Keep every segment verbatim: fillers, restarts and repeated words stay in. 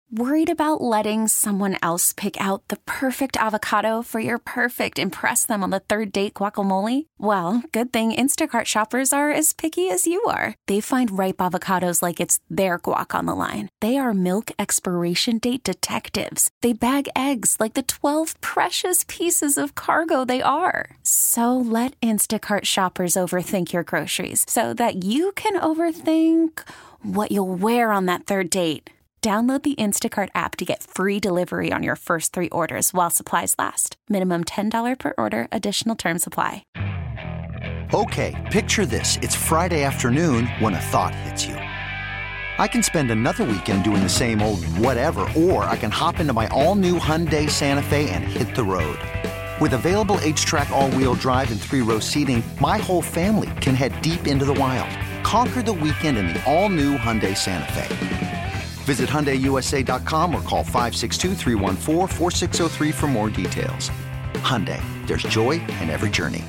Worried about letting someone else pick out the perfect avocado for your perfect impress them on the third date guacamole? Well, good thing Instacart shoppers are as picky as you are. They find ripe avocados like it's their guac on the line. They are milk expiration date detectives. They bag eggs like the twelve precious pieces of cargo they are. So let Instacart shoppers overthink your groceries so that you can overthink what you'll wear on that third date. Download the Instacart app to get free delivery on your first three orders while supplies last. Minimum ten dollars per order. Additional terms apply. Okay, picture this. It's Friday afternoon when a thought hits you. I can spend another weekend doing the same old whatever, or I can hop into my all-new Hyundai Santa Fe and hit the road. With available H-Track all-wheel drive and three-row seating, my whole family can head deep into the wild. Conquer the weekend in the all-new Hyundai Santa Fe. Visit Hyundai U S A dot com or call five six two, three one four, four six zero three for more details. Hyundai, there's joy in every journey.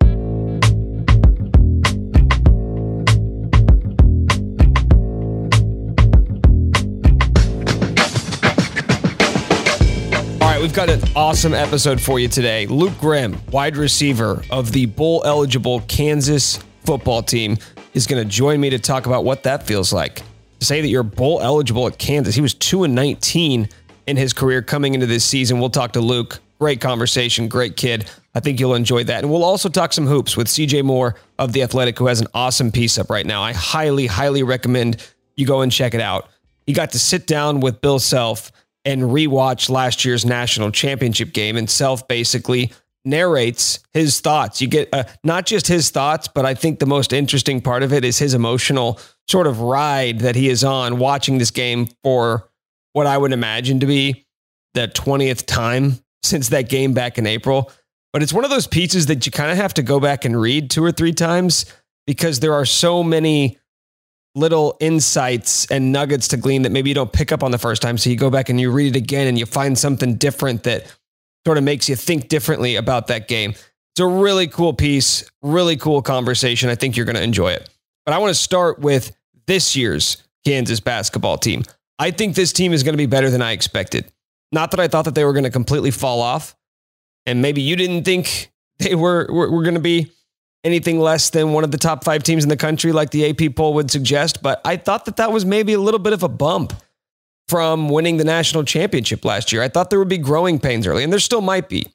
All right, we've got an awesome episode for you today. Luke Grimm, wide receiver of the bowl-eligible Kansas football team, is going to join me to talk about what that feels like. Say that you're bowl eligible at Kansas. He was two and nineteen in his career coming into this season. We'll talk to Luke. Great conversation, great kid. I think you'll enjoy that. And we'll also talk some hoops with C J Moore of The Athletic, who has an awesome piece up right now. I highly, highly recommend you go and check it out. He got to sit down with Bill Self and rewatch last year's national championship game, and Self basically narrates his thoughts. You get uh, not just his thoughts, but I think the most interesting part of it is his emotional sort of ride that he is on watching this game for what I would imagine to be the twentieth time since that game back in April. But it's one of those pieces that you kind of have to go back and read two or three times because there are so many little insights and nuggets to glean that maybe you don't pick up on the first time. So you go back and you read it again and you find something different that sort of makes you think differently about that game. It's a really cool piece, really cool conversation. I think you're going to enjoy it. But I want to start with this year's Kansas basketball team. I think this team is going to be better than I expected. Not that I thought that they were going to completely fall off. And maybe you didn't think they were, were, were going to be anything less than one of the top five teams in the country, like the A P poll would suggest. But I thought that that was maybe a little bit of a bump from winning the national championship last year. I thought there would be growing pains early, and there still might be.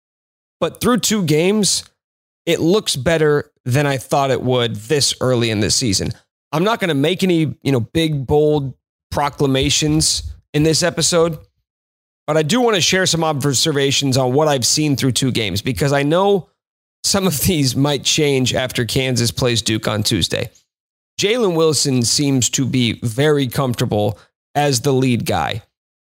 But through two games, it looks better than I thought it would this early in this season. I'm not going to make any, you know, big, bold proclamations in this episode, but I do want to share some observations on what I've seen through two games, because I know some of these might change after Kansas plays Duke on Tuesday. Jalen Wilson seems to be very comfortable as the lead guy.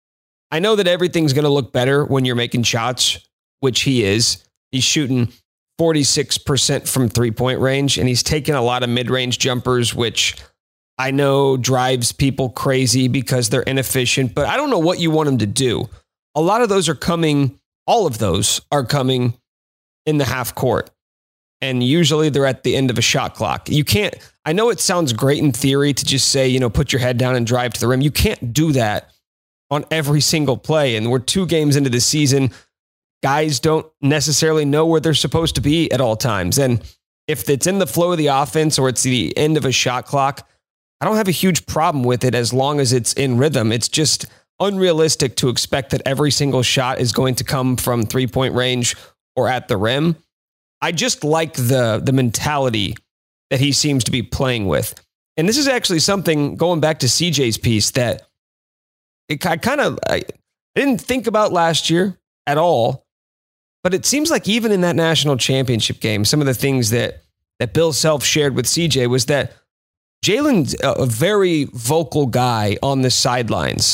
I know that everything's going to look better when you're making shots, which he is. He's shooting forty-six percent from three-point range, and he's taking a lot of mid-range jumpers, which I know drives people crazy because they're inefficient, but I don't know what you want him to do. A lot of those are coming, all of those are coming in the half court, and usually they're at the end of a shot clock. You can't, I know it sounds great in theory to just say, you know, put your head down and drive to the rim. You can't do that on every single play, and we're two games into the season. Guys don't necessarily know where they're supposed to be at all times. And if it's in the flow of the offense or it's the end of a shot clock, I don't have a huge problem with it as long as it's in rhythm. It's just unrealistic to expect that every single shot is going to come from three-point range or at the rim. I just like the, the mentality that he seems to be playing with. And this is actually something, going back to C J's piece, that it, I kind of I didn't think about last year at all. But it seems like even in that national championship game, some of the things that, that Bill Self shared with C J was that Jalen's a very vocal guy on the sidelines.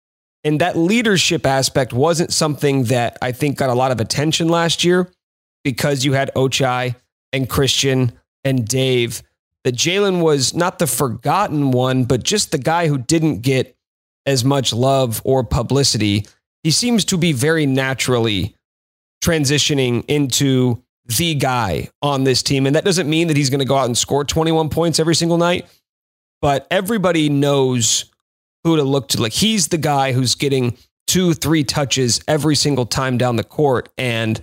And that leadership aspect wasn't something that I think got a lot of attention last year because you had Ochai and Christian and Dave. That Jalen was not the forgotten one, but just the guy who didn't get as much love or publicity. He seems to be very naturally transitioning into the guy on this team. And that doesn't mean that he's going to go out and score twenty-one points every single night, but everybody knows who to look to. Like, he's the guy who's getting two, three touches every single time down the court. And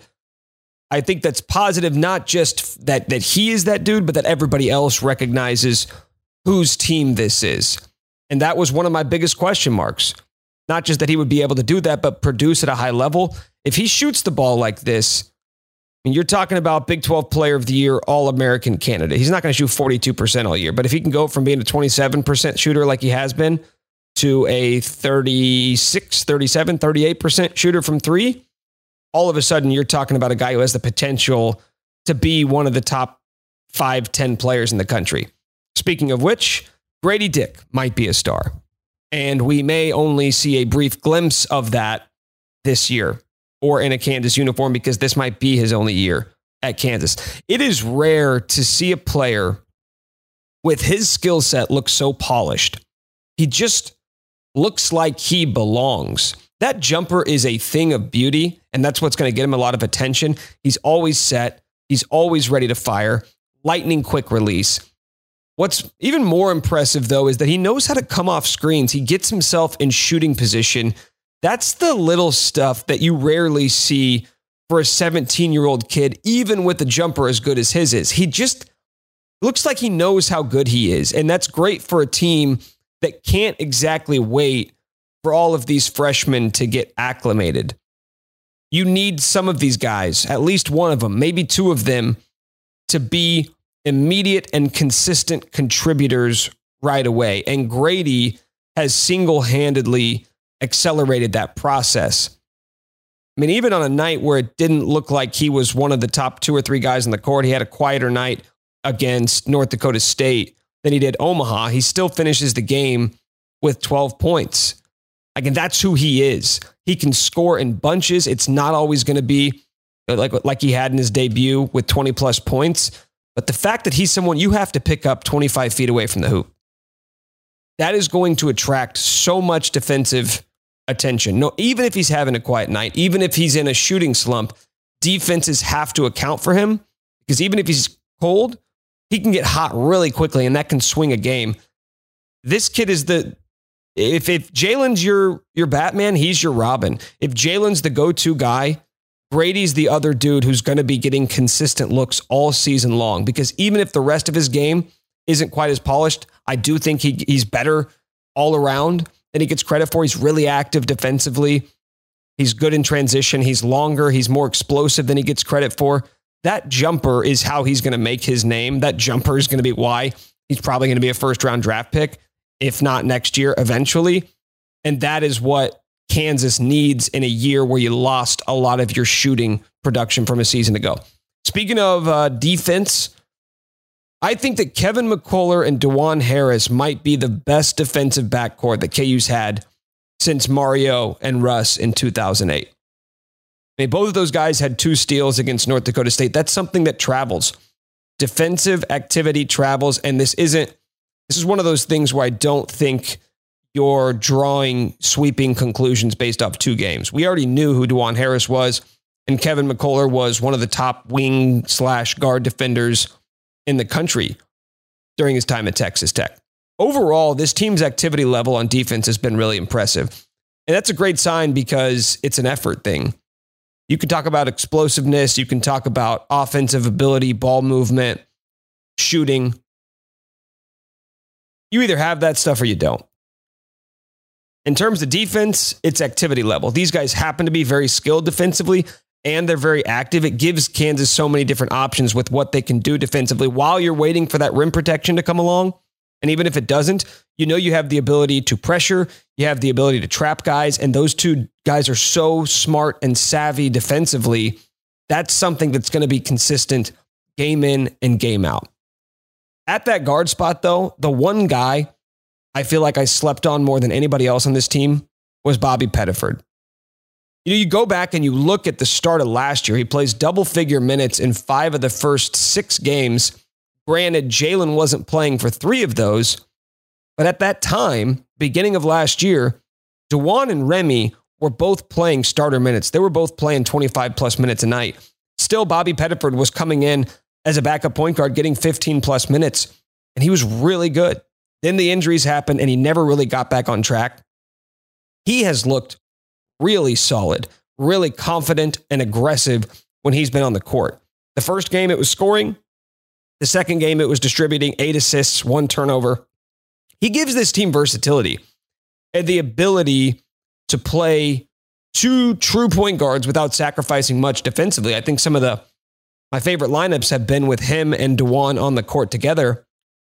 I think that's positive, not just that that he is that dude, but that everybody else recognizes whose team this is. And that was one of my biggest question marks. Not just that he would be able to do that, but produce at a high level. If he shoots the ball like this, I mean, you're talking about Big twelve Player of the Year, All-American candidate. He's not going to shoot forty-two percent all year, but if he can go from being a twenty-seven percent shooter like he has been to a thirty-six, thirty-seven, thirty-eight percent shooter from three, all of a sudden you're talking about a guy who has the potential to be one of the top five, ten players in the country. Speaking of which, Grady Dick might be a star. And we may only see a brief glimpse of that this year or in a Kansas uniform, because this might be his only year at Kansas. It is rare to see a player with his skill set look so polished. He just looks like he belongs. That jumper is a thing of beauty, and that's what's going to get him a lot of attention. He's always set. He's always ready to fire. Lightning quick release. What's even more impressive, though, is that he knows how to come off screens. He gets himself in shooting position. That's the little stuff that you rarely see for a seventeen-year-old kid, even with a jumper as good as his is. He just looks like he knows how good he is, and that's great for a team that can't exactly wait for all of these freshmen to get acclimated. You need some of these guys, at least one of them, maybe two of them, to be immediate and consistent contributors right away. And Grady has single-handedly accelerated that process. I mean, even on a night where it didn't look like he was one of the top two or three guys on the court, he had a quieter night against North Dakota State than he did Omaha. He still finishes the game with twelve points. Again, that's who he is. He can score in bunches. It's not always going to be like, like he had in his debut with twenty plus points. But the fact that he's someone you have to pick up twenty-five feet away from the hoop, that is going to attract so much defensive attention. No, even if he's having a quiet night, even if he's in a shooting slump, defenses have to account for him, because even if he's cold, he can get hot really quickly, and that can swing a game. This kid is the, if, if Jalen's your, your Batman, he's your Robin. If Jalen's the go-to guy, Grady's the other dude who's going to be getting consistent looks all season long, because even if the rest of his game isn't quite as polished, I do think he he's better all around than he gets credit for. He's really active defensively. He's good in transition. He's longer. He's more explosive than he gets credit for. That jumper is how he's going to make his name. That jumper is going to be why he's probably going to be a first round draft pick, if not next year, eventually. And that is what Kansas needs in a year where you lost a lot of your shooting production from a season ago. Speaking of uh, defense, I think that Kevin McCullar and DeJuan Harris might be the best defensive backcourt that K U's had since Mario and Russ in two thousand eight. I mean, both of those guys had two steals against North Dakota State. That's something that travels. Defensive activity travels, and this isn't, this is one of those things where I don't think you're drawing sweeping conclusions based off two games. We already knew who DeJuan Harris was, and Kevin McCullar was one of the top wing slash guard defenders in the country during his time at Texas Tech. Overall, this team's activity level on defense has been really impressive. And that's a great sign, because it's an effort thing. You can talk about explosiveness. You can talk about offensive ability, ball movement, shooting. You either have that stuff or you don't. In terms of defense, it's activity level. These guys happen to be very skilled defensively, and they're very active. It gives Kansas so many different options with what they can do defensively while you're waiting for that rim protection to come along. And even if it doesn't, you know you have the ability to pressure, you have the ability to trap guys, and those two guys are so smart and savvy defensively. That's something that's going to be consistent game in and game out. At that guard spot, though, the one guy I feel like I slept on more than anybody else on this team was Bobby Pettiford. You know, you go back and you look at the start of last year, he plays double-figure minutes in five of the first six games. Granted, Jalen wasn't playing for three of those, but at that time, beginning of last year, DeJuan and Remy were both playing starter minutes. They were both playing twenty-five plus minutes a night. Still, Bobby Pettiford was coming in as a backup point guard, getting fifteen plus minutes, and he was really good. Then the injuries happened and he never really got back on track. He has looked really solid, really confident and aggressive when he's been on the court. The first game, it was scoring. The second game, it was distributing eight assists, one turnover. He gives this team versatility and the ability to play two true point guards without sacrificing much defensively. I think some of the my favorite lineups have been with him and DeJuan on the court together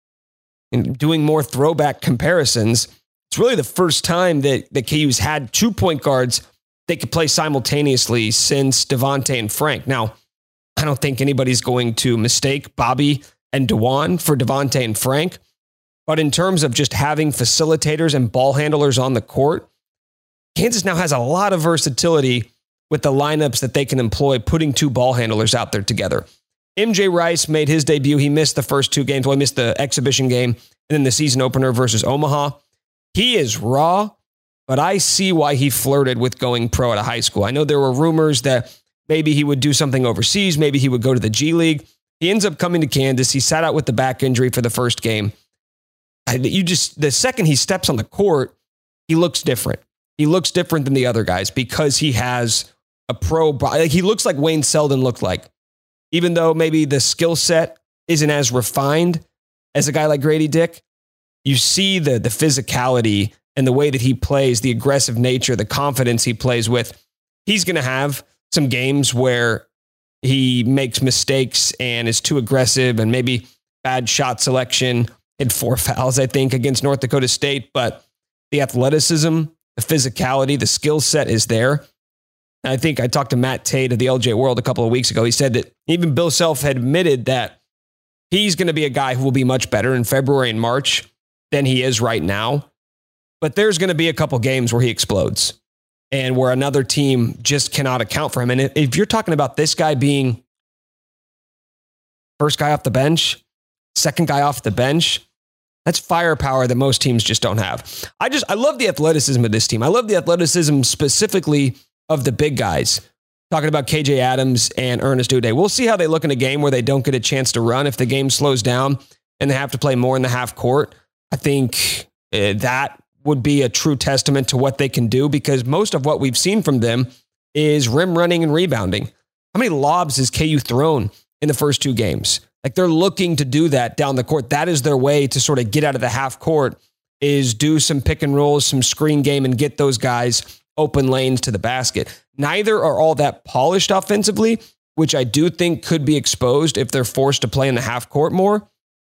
and doing more throwback comparisons. It's really the first time that, that K U's had two point guards they could play simultaneously since Devontae and Frank. Now, I don't think anybody's going to mistake Bobby and DeJuan for Devontae and Frank. But in terms of just having facilitators and ball handlers on the court, Kansas now has a lot of versatility with the lineups that they can employ, putting two ball handlers out there together. M J Rice made his debut. He missed the first two games. Well, he missed the exhibition game and then the season opener versus Omaha. He is raw, but I see why he flirted with going pro at a high school. I know there were rumors that maybe he would do something overseas. Maybe he would go to the G League. He ends up coming to Kansas. He sat out with the back injury for the first game. You just, the second he steps on the court, he looks different. He looks different than the other guys because he has a pro body. He looks like Wayne Selden looked like, even though maybe the skill set isn't as refined as a guy like Grady Dick. You see the, the physicality and the way that he plays, the aggressive nature, the confidence he plays with. He's going to have some games where he makes mistakes and is too aggressive and maybe bad shot selection. Had four fouls, I think, against North Dakota State, but the athleticism, the physicality, the skill set is there. And I think I talked to Matt Tate of the L J World a couple of weeks ago. He said that even Bill Self had admitted that he's going to be a guy who will be much better in February and March than he is right now. But there's going to be a couple games where he explodes and where another team just cannot account for him. And if you're talking about this guy being first guy off the bench, second guy off the bench, that's firepower that most teams just don't have. I just, I love the athleticism of this team. I love the athleticism specifically of the big guys. Talking about K J Adams and Ernest Udeh. We'll see how they look in a game where they don't get a chance to run. If the game slows down and they have to play more in the half court, I think uh, that would be a true testament to what they can do, because most of what we've seen from them is rim running and rebounding. How many lobs has K U thrown in the first two games? Like, they're looking to do that down the court. That is their way to sort of get out of the half court, is do some pick and rolls, some screen game, and get those guys open lanes to the basket. Neither are all that polished offensively, which I do think could be exposed if they're forced to play in the half court more.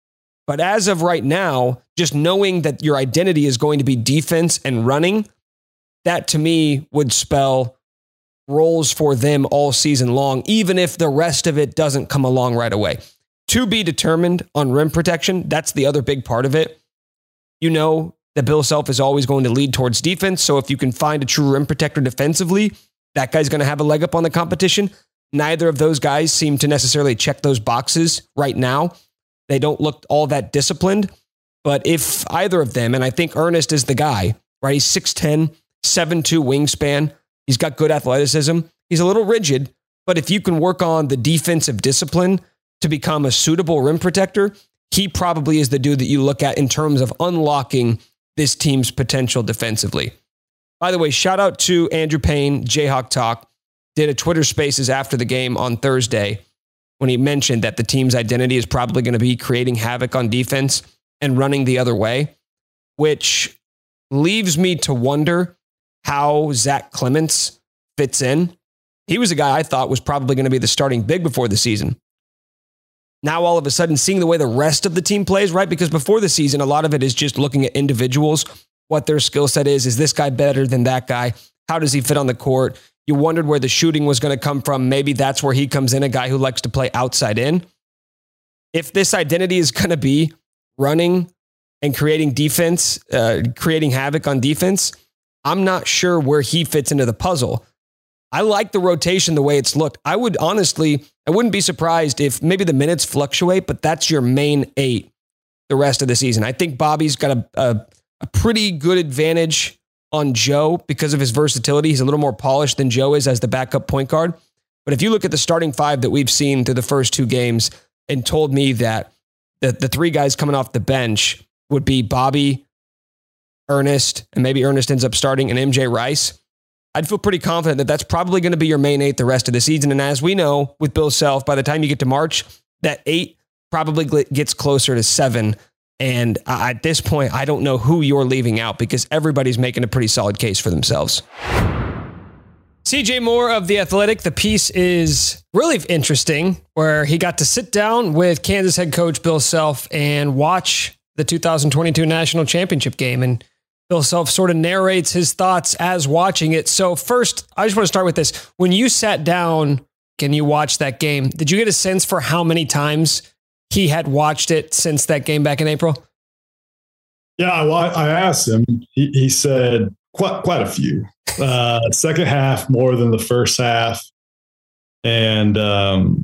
But as of right now, just knowing that your identity is going to be defense and running, that to me would spell roles for them all season long, even if the rest of it doesn't come along right away. To be determined on rim protection, that's the other big part of it. You know that Bill Self is always going to lead towards defense, so if you can find a true rim protector defensively, that guy's going to have a leg up on the competition. Neither of those guys seem to necessarily check those boxes right now. They don't look all that disciplined, but if either of them, and I think Ernest is the guy, right? He's six ten, seven two wingspan. He's got good athleticism. He's a little rigid, but if you can work on the defensive discipline to become a suitable rim protector, he probably is the dude that you look at in terms of unlocking this team's potential defensively. By the way, shout out to Andrew Payne, Jayhawk Talk, did a Twitter Spaces after the game on Thursday when he mentioned that the team's identity is probably going to be creating havoc on defense and running the other way, which leaves me to wonder how Zach Clements fits in. He was a guy I thought was probably going to be the starting big before the season. Now, all of a sudden, seeing the way the rest of the team plays, right? Because before the season, a lot of it is just looking at individuals, what their skill set is. Is this guy better than that guy? How does he fit on the court? You wondered where the shooting was going to come from. Maybe that's where he comes in, a guy who likes to play outside in. If this identity is going to be running and creating defense, uh, creating havoc on defense, I'm not sure where he fits into the puzzle. I like the rotation the way it's looked. I would honestly, I wouldn't be surprised if maybe the minutes fluctuate, but that's your main eight the rest of the season. I think Bobby's got a, a, a pretty good advantage on Joe because of his versatility. He's a little more polished than Joe is as the backup point guard. But if you look at the starting five that we've seen through the first two games and told me that the, the three guys coming off the bench would be Bobby, Ernest, and maybe Ernest ends up starting, and M J Rice, I'd feel pretty confident that that's probably going to be your main eight the rest of the season. And as we know with Bill Self, by the time you get to March, that eight probably gets closer to seven. And at this point, I don't know who you're leaving out because everybody's making a pretty solid case for themselves. C J Moore of The Athletic, the piece is really interesting where he got to sit down with Kansas head coach Bill Self and watch the two thousand twenty-two national championship game. And Bill Self sort of narrates his thoughts as watching it. So first, I just want to start with this. When you sat down and you watched that game, did you get a sense for how many times he had watched it since that game back in April? Yeah, well, I asked him. He, he said quite quite a few. Uh, second half more than the first half, and um,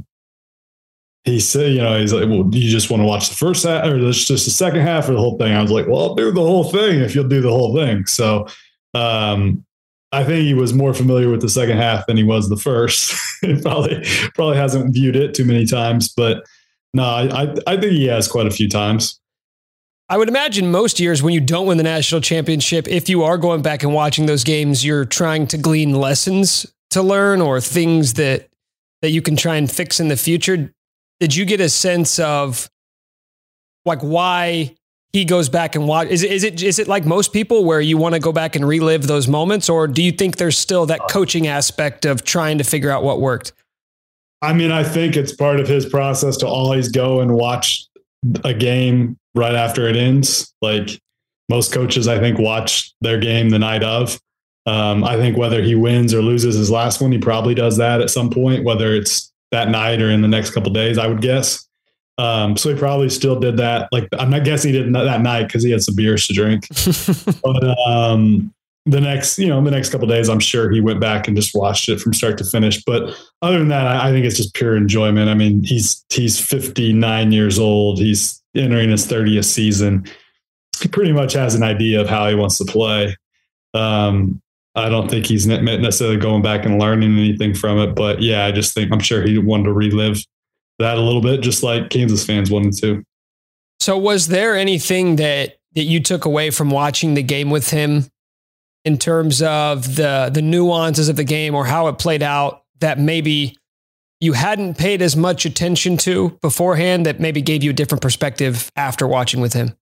he said, you know, he's like, "Well, do you just want to watch the first half, or just the second half, or the whole thing?" I was like, "Well, I'll do the whole thing if you'll do the whole thing." So, um, I think he was more familiar with the second half than he was the first. He probably probably hasn't viewed it too many times, but. No, I, I think he has quite a few times. I would imagine most years when you don't win the national championship, if you are going back and watching those games, you're trying to glean lessons to learn or things that that you can try and fix in the future. Did you get a sense of like why he goes back and watch? Is it, is it, is it like most people where you want to go back and relive those moments? Or do you think there's still that coaching aspect of trying to figure out what worked? I mean, I think it's part of his process to always go and watch a game right after it ends. Like most coaches, I think, watch their game the night of. Um, I think whether he wins or loses his last one, he probably does that at some point, whether it's that night or in the next couple of days, I would guess. Um, so he probably still did that. Like, I'm not guessing he did that night because he had some beers to drink. but um, the next, you know, the next couple of days, I'm sure he went back and just watched it from start to finish. But other than that, I, I think it's just pure enjoyment. I mean, he's he's fifty-nine years old. He's entering his thirtieth season. He pretty much has an idea of how he wants to play. Um, I don't think he's necessarily going back and learning anything from it. But yeah, I just think I'm sure he wanted to relive that a little bit, just like Kansas fans wanted to. So was there anything that, that you took away from watching the game with him in terms of the the nuances of the game or how it played out that maybe you hadn't paid as much attention to beforehand that maybe gave you a different perspective after watching with him?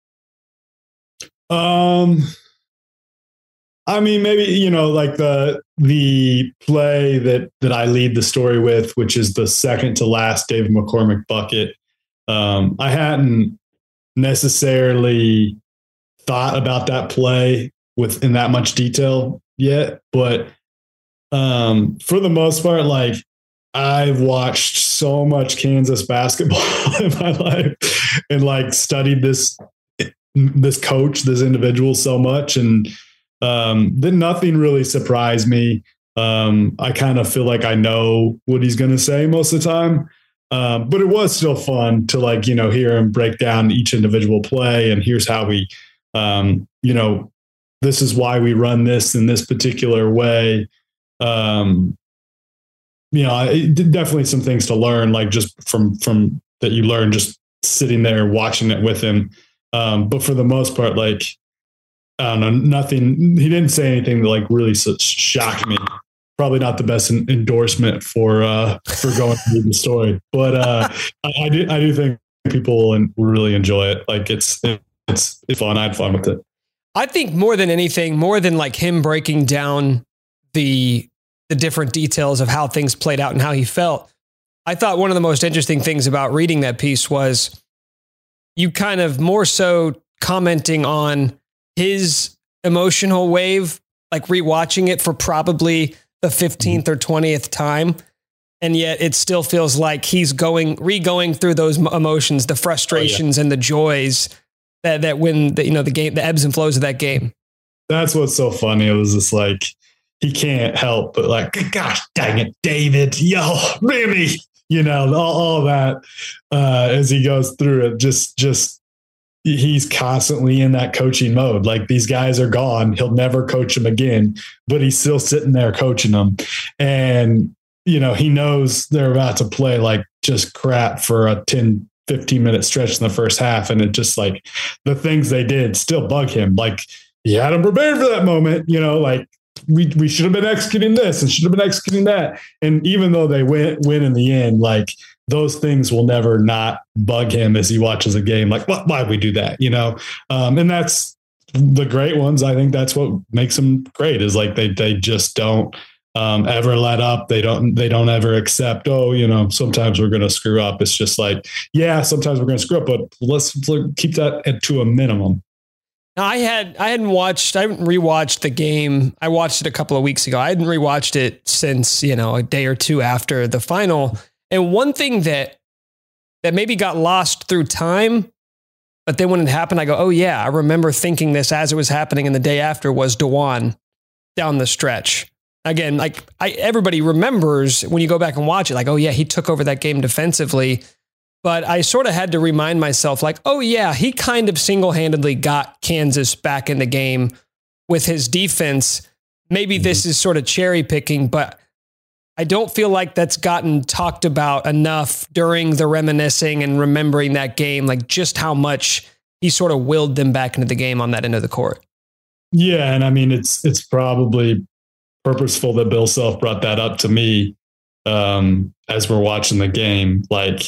Um, I mean, maybe, you know, like the the play that that I lead the story with, which is the second to last David McCormick bucket. Um, I hadn't necessarily thought about that play with in that much detail yet, but um, for the most part, like I've watched so much Kansas basketball in my life and like studied this this coach, this individual so much, and um, then nothing really surprised me. Um, I kind of feel like I know what he's going to say most of the time, um, but it was still fun to like you know hear him break down each individual play and here's how we, um, you know. This is why we run this in this particular way. Um, you know, it, definitely some things to learn, like just from, from that you learn just sitting there watching it with him. Um, but for the most part, like, I don't know, nothing, he didn't say anything that like really shocked me. Probably not the best endorsement for, uh, for going through the story, but uh, I, I do, I do think people will really enjoy it. Like it's, it's, it's fun. I had fun with it. I think more than anything, more than like him breaking down the the different details of how things played out and how he felt, I thought one of the most interesting things about reading that piece was you kind of more so commenting on his emotional wave, like rewatching it for probably the fifteenth or twentieth time. And yet it still feels like he's going, re-going through those emotions, the frustrations oh, yeah. and the joys that, that when the, you know, the game, the ebbs and flows of that game. That's what's so funny. It was just like, he can't help but like, gosh, dang it, David, yo, really, you know, all, all that uh, as he goes through it, just, just, he's constantly in that coaching mode. Like these guys are gone. He'll never coach them again, but he's still sitting there coaching them. And, you know, he knows they're about to play like just crap for a ten, fifteen minute stretch in the first half. And it just like the things they did still bug him. Like he had him prepared for that moment, you know, like we, we should have been executing this and should have been executing that. And even though they win, win in the end, like those things will never not bug him as he watches a game. Like, why why'd we do that? You know? Um, and that's the great ones. I think that's what makes them great is like, they, they just don't, Um, ever let up. They don't, they don't ever accept, oh, you know, sometimes we're going to screw up. It's just like, yeah, sometimes we're going to screw up, but let's keep that at, to a minimum. Now, I had, I hadn't watched, I haven't rewatched the game. I watched it a couple of weeks ago. I hadn't rewatched it since, you know, a day or two after the final. And one thing that, that maybe got lost through time, but then when it happened, I go, oh yeah, I remember thinking this as it was happening in the day after was Dajuan down the stretch. Again, like I, everybody remembers when you go back and watch it, like, oh yeah, he took over that game defensively. But I sort of had to remind myself like, oh yeah, he kind of single-handedly got Kansas back in the game with his defense. Maybe mm-hmm. this is sort of cherry picking, but I don't feel like that's gotten talked about enough during the reminiscing and remembering that game, like just how much he sort of willed them back into the game on that end of the court. Yeah. And I mean, it's, it's probably purposeful that Bill Self brought that up to me um, as we're watching the game. Like,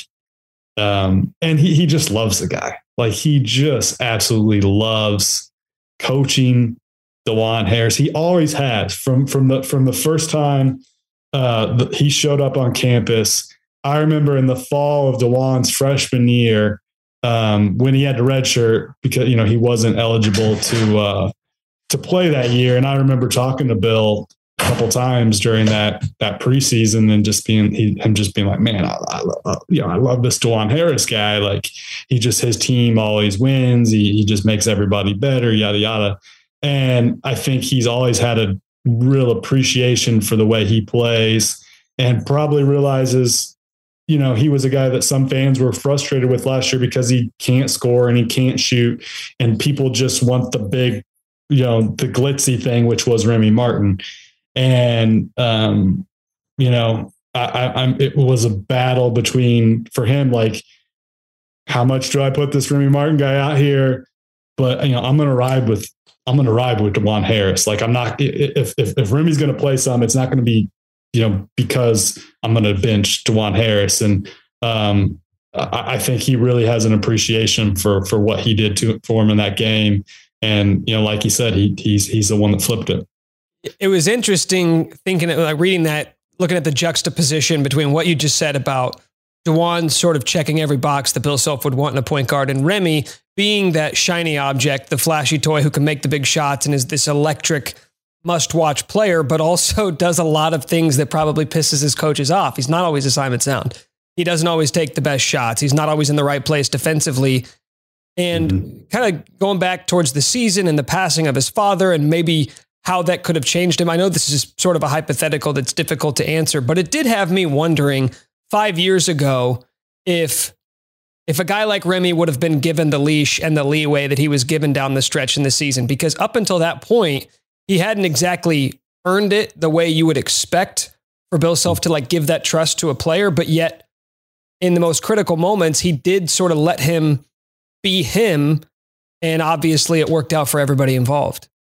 um, and he, he just loves the guy. Like he just absolutely loves coaching Dajuan Harris. He always has from, from the, from the first time uh, the, he showed up on campus. I remember in the fall of Dajuan's freshman year um, when he had to redshirt because, you know, he wasn't eligible to, uh, to play that year. And I remember talking to Bill a couple times during that that preseason and just being he, him just being like, man, I, I love, you know, I love this Dajuan Harris guy. Like he just his team always wins. He he just makes everybody better. Yada yada. And I think he's always had a real appreciation for the way he plays, and probably realizes, you know, he was a guy that some fans were frustrated with last year because he can't score and he can't shoot, and people just want the big, you know, the glitzy thing, which was Remy Martin. And, um, you know, I, I, I'm, it was a battle between for him, like, how much do I put this Remy Martin guy out here? But, you know, I'm going to ride with, I'm going to ride with Dajuan Harris. Like I'm not, if, if, if Remy's going to play some, it's not going to be, you know, because I'm going to bench Dajuan Harris. And, um, I, I think he really has an appreciation for, for what he did to for him in that game. And, you know, like you said, he he's, he's the one that flipped it. It was interesting thinking, like reading that, looking at the juxtaposition between what you just said about Dajuan sort of checking every box that Bill Self would want in a point guard, and Remy being that shiny object, the flashy toy who can make the big shots and is this electric must-watch player, but also does a lot of things that probably pisses his coaches off. He's not always assignment sound. He doesn't always take the best shots. He's not always in the right place defensively. And mm-hmm. kind of going back towards the season and the passing of his father and maybe how that could have changed him. I know this is sort of a hypothetical that's difficult to answer, but it did have me wondering five years ago if if a guy like Remy would have been given the leash and the leeway that he was given down the stretch in the season, because up until that point, he hadn't exactly earned it the way you would expect for Bill Self to like give that trust to a player. But yet in the most critical moments, he did sort of let him be him. And obviously it worked out for everybody involved.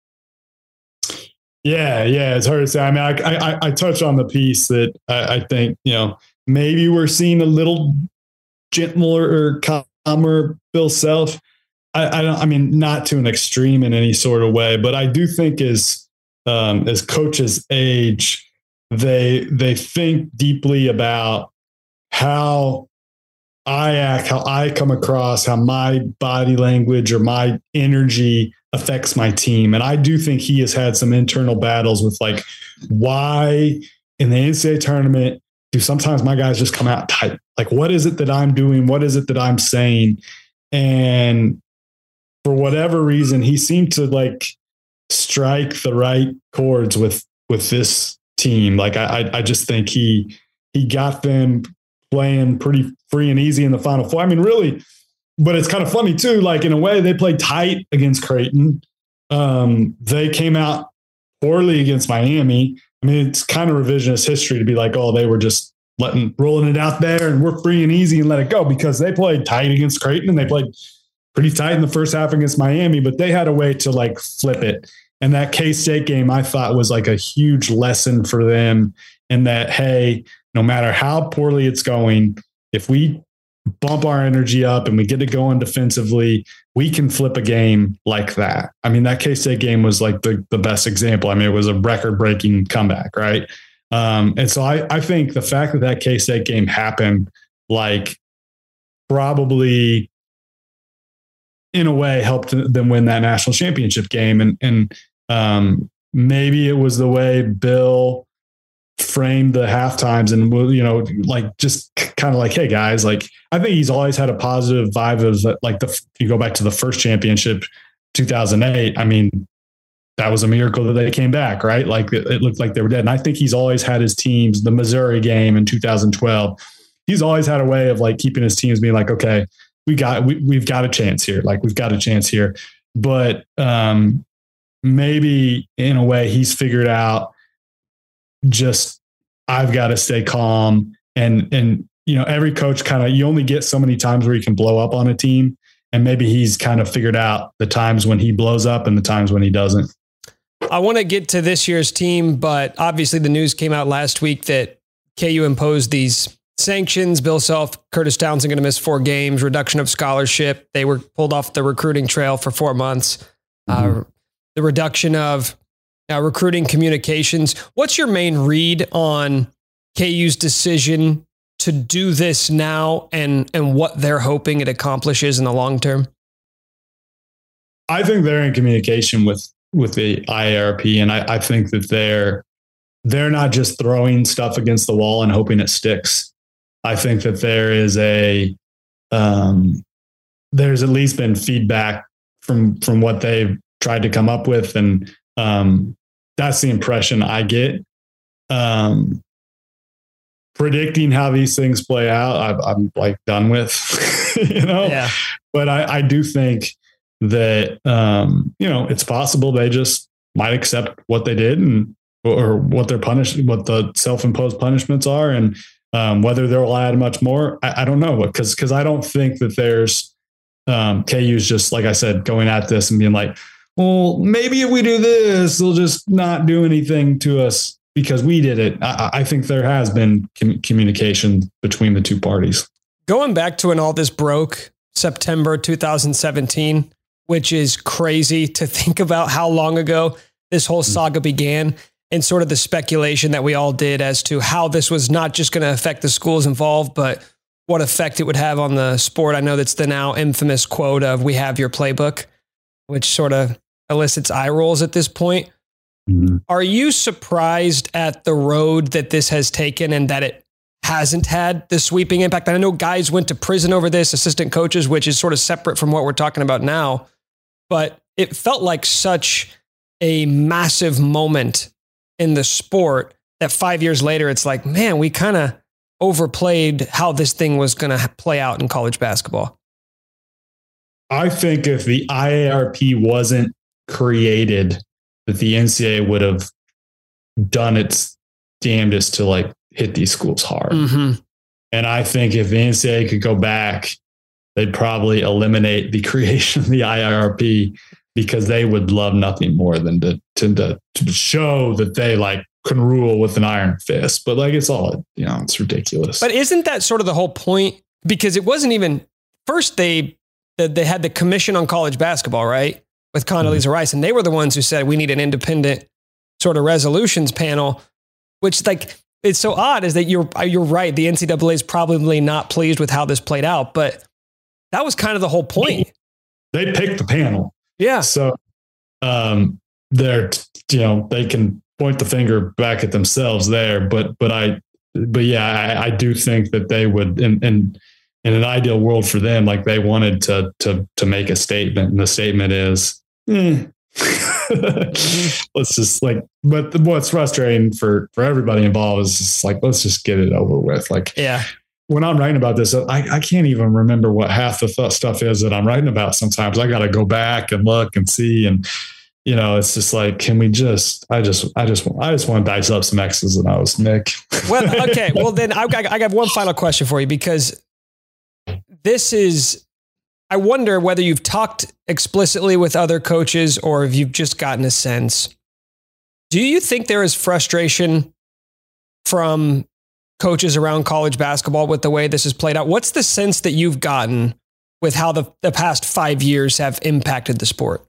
Yeah, yeah, it's hard to say. I mean, I I, I touch on the piece that I, I think, you know, maybe we're seeing a little gentler or calmer Bill Self. I, I don't. I mean, not to an extreme in any sort of way, but I do think as um, as coaches age, they they think deeply about how I act, how I come across, how my body language or my energy affects my team. And I do think he has had some internal battles with like, why in the N C double A tournament do sometimes my guys just come out tight? Like, what is it that I'm doing? What is it that I'm saying? And for whatever reason, he seemed to like strike the right chords with, with this team. Like, I, I just think he, he got them playing pretty free and easy in the Final Four. I mean, really, but it's kind of funny too. Like in a way, they played tight against Creighton. Um, they came out poorly against Miami. I mean, it's kind of revisionist history to be like, oh, they were just letting rolling it out there and we're free and easy and let it go, because they played tight against Creighton and they played pretty tight in the first half against Miami, but they had a way to like flip it. And that K-State game I thought was like a huge lesson for them in that, hey, no matter how poorly it's going, if we bump our energy up and we get it going defensively, we can flip a game like that. I mean, that K-State game was like the, the best example. I mean, it was a record-breaking comeback, right? Um, and so I, I think the fact that that K-State game happened, like probably in a way helped them win that national championship game. And, and um, maybe it was the way Bill framed the half times and, you know, like just kind of like, hey guys, like, I think he's always had a positive vibe of like the, if you go back to the first championship, two thousand eight, I mean, that was a miracle that they came back, right? Like it, it looked like they were dead. And I think he's always had his teams, the Missouri game in two thousand twelve, he's always had a way of like keeping his teams being like, okay, we got, we, we've got a chance here. Like we've got a chance here, but um, maybe in a way he's figured out just, I've got to stay calm. And, and, you know, every coach kind of, you only get so many times where you can blow up on a team. And maybe he's kind of figured out the times when he blows up and the times when he doesn't. I want to get to this year's team, but obviously the news came out last week that K U imposed these sanctions. Bill Self, Curtis Townsend going to miss four games, reduction of scholarship. They were pulled off the recruiting trail for four months. Mm-hmm. Uh, the reduction of uh, recruiting communications. What's your main read on K U's decision to do this now and, and what they're hoping it accomplishes in the long term? I think they're in communication with, with the I A R P. And I, I think that they're, they're not just throwing stuff against the wall and hoping it sticks. I think that there is a, um, there's at least been feedback from, from what they've tried to come up with. And, um, that's the impression I get. Um, predicting how these things play out, I've, I'm like done with, you know, yeah. But I, I do think that, um, you know, it's possible they just might accept what they did and, or what their punish, what the self-imposed punishments are. And, um, whether they'll add much more, I, I don't know. Cause, cause I don't think that there's, um, K U's just, like I said, going at this and being like, well, maybe if we do this, they'll just not do anything to us because we did it. I, I think there has been com- communication between the two parties. Going back to when all this broke, September two thousand seventeen, which is crazy to think about how long ago this whole saga began, and sort of the speculation that we all did as to how this was not just going to affect the schools involved, but what effect it would have on the sport. I know that's the now infamous quote of "we have your playbook," which sort of elicits eye rolls at this point. Mm-hmm. Are you surprised at the road that this has taken and that it hasn't had the sweeping impact? I know guys went to prison over this, assistant coaches, which is sort of separate from what we're talking about now, but it felt like such a massive moment in the sport that five years later, it's like, man, we kind of overplayed how this thing was going to play out in college basketball. I think if the I A R P wasn't created, that the N C double A would have done its damnedest to like hit these schools hard. Mm-hmm. And I think if the N C double A could go back, they'd probably eliminate the creation of the I A R P because they would love nothing more than to, to, to, to show that they like can rule with an iron fist. But like, it's all, you know, it's ridiculous. But isn't that sort of the whole point? Because it wasn't even first they, they had the Commission on College Basketball, right? With Condoleezza mm-hmm. Rice. And they were the ones who said, we need an independent sort of resolutions panel, which like, it's so odd is that you're, you're right. The N C double A is probably not pleased with how this played out, but that was kind of the whole point. They picked the panel. Yeah. So um, they're, you know, they can point the finger back at themselves there, but, but I, but yeah, I, I do think that they would, in, in, in an ideal world for them, like they wanted to, to, to make a statement, and the statement is, eh. let's just like, but the, what's frustrating for, for everybody involved is just like, let's just get it over with. Like, yeah. When I'm writing about this, I, I can't even remember what half the th- stuff is that I'm writing about. Sometimes I got to go back and look and see. And you know, it's just like, can we just, I just, I just, I just want to dice up some X's and O's, Nick. Well, okay. Well, then I, I got one final question for you, because this is, I wonder whether you've talked explicitly with other coaches or if you've just gotten a sense. Do you think there is frustration from coaches around college basketball with the way this has played out? What's the sense that you've gotten with how the, the past five years have impacted the sport?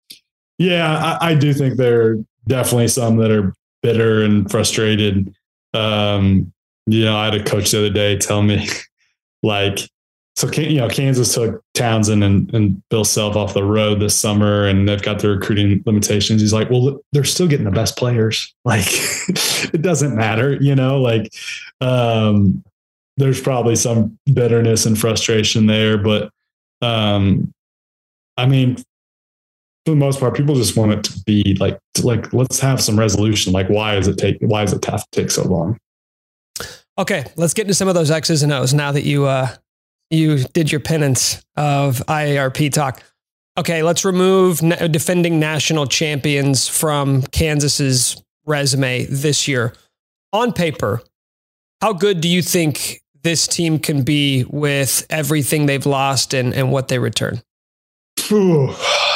Yeah, I, I do think there are definitely some that are bitter and frustrated. Um, you know, I had a coach the other day tell me, like, so, you know, Kansas took Townsend and, and Bill Self off the road this summer, and they've got the recruiting limitations. He's like, well, they're still getting the best players. Like, it doesn't matter, you know, like, um, there's probably some bitterness and frustration there, but, um, I mean, for the most part, people just want it to be like, like, let's have some resolution. Like, why does it take, why does it have to take so long? Okay. Let's get into some of those X's and O's now that you, uh, you did your penance of I A R P talk. Okay. Let's remove na- defending national champions from Kansas's resume this year. On paper, how good do you think this team can be with everything they've lost and, and what they return? Ooh.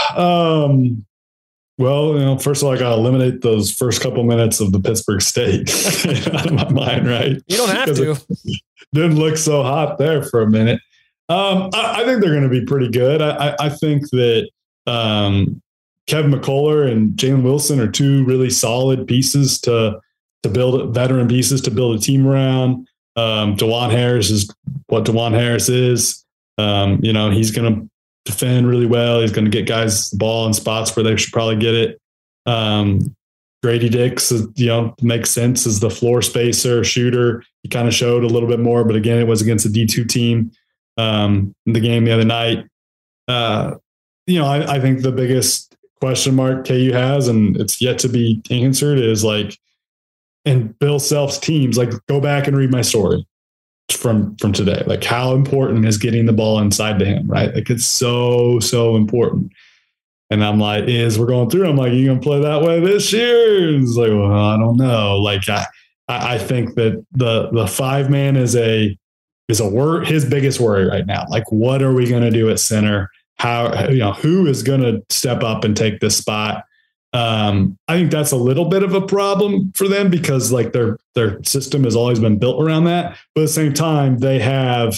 Um, well, you know, first of all, I got to eliminate those first couple minutes of the Pittsburgh State out of my mind, right? You don't have to. It didn't look so hot there for a minute. Um, I, I think they're going to be pretty good. I, I, I think that um, Kevin McCullough and Jalen Wilson are two really solid pieces to to build veteran pieces to build a team around. Um, DeJuan Harris is what DeJuan Harris is. Um, you know, he's going to defend really well. He's going to get guys the ball in spots where they should probably get it. Um, Grady Dix, you know, makes sense as the floor spacer, shooter. He kind of showed a little bit more, but again, it was against a D two team um, in the game the other night. Uh, you know, I, I think the biggest question mark K U has, and it's yet to be answered, is like, and Bill Self's teams, like, go back and read my story from from today. Like, how important is getting the ball inside to him, right? Like, it's so, so important. And I'm like, as we're going through, I'm like, you going to play that way this year? And it's like, well, I don't know. Like, I I think that the the five man is a is a wor- his biggest worry right now. Like, what are we going to do at center? How, you know, who is going to step up and take this spot? Um, I think that's a little bit of a problem for them because, like, their their system has always been built around that. But at the same time, they have,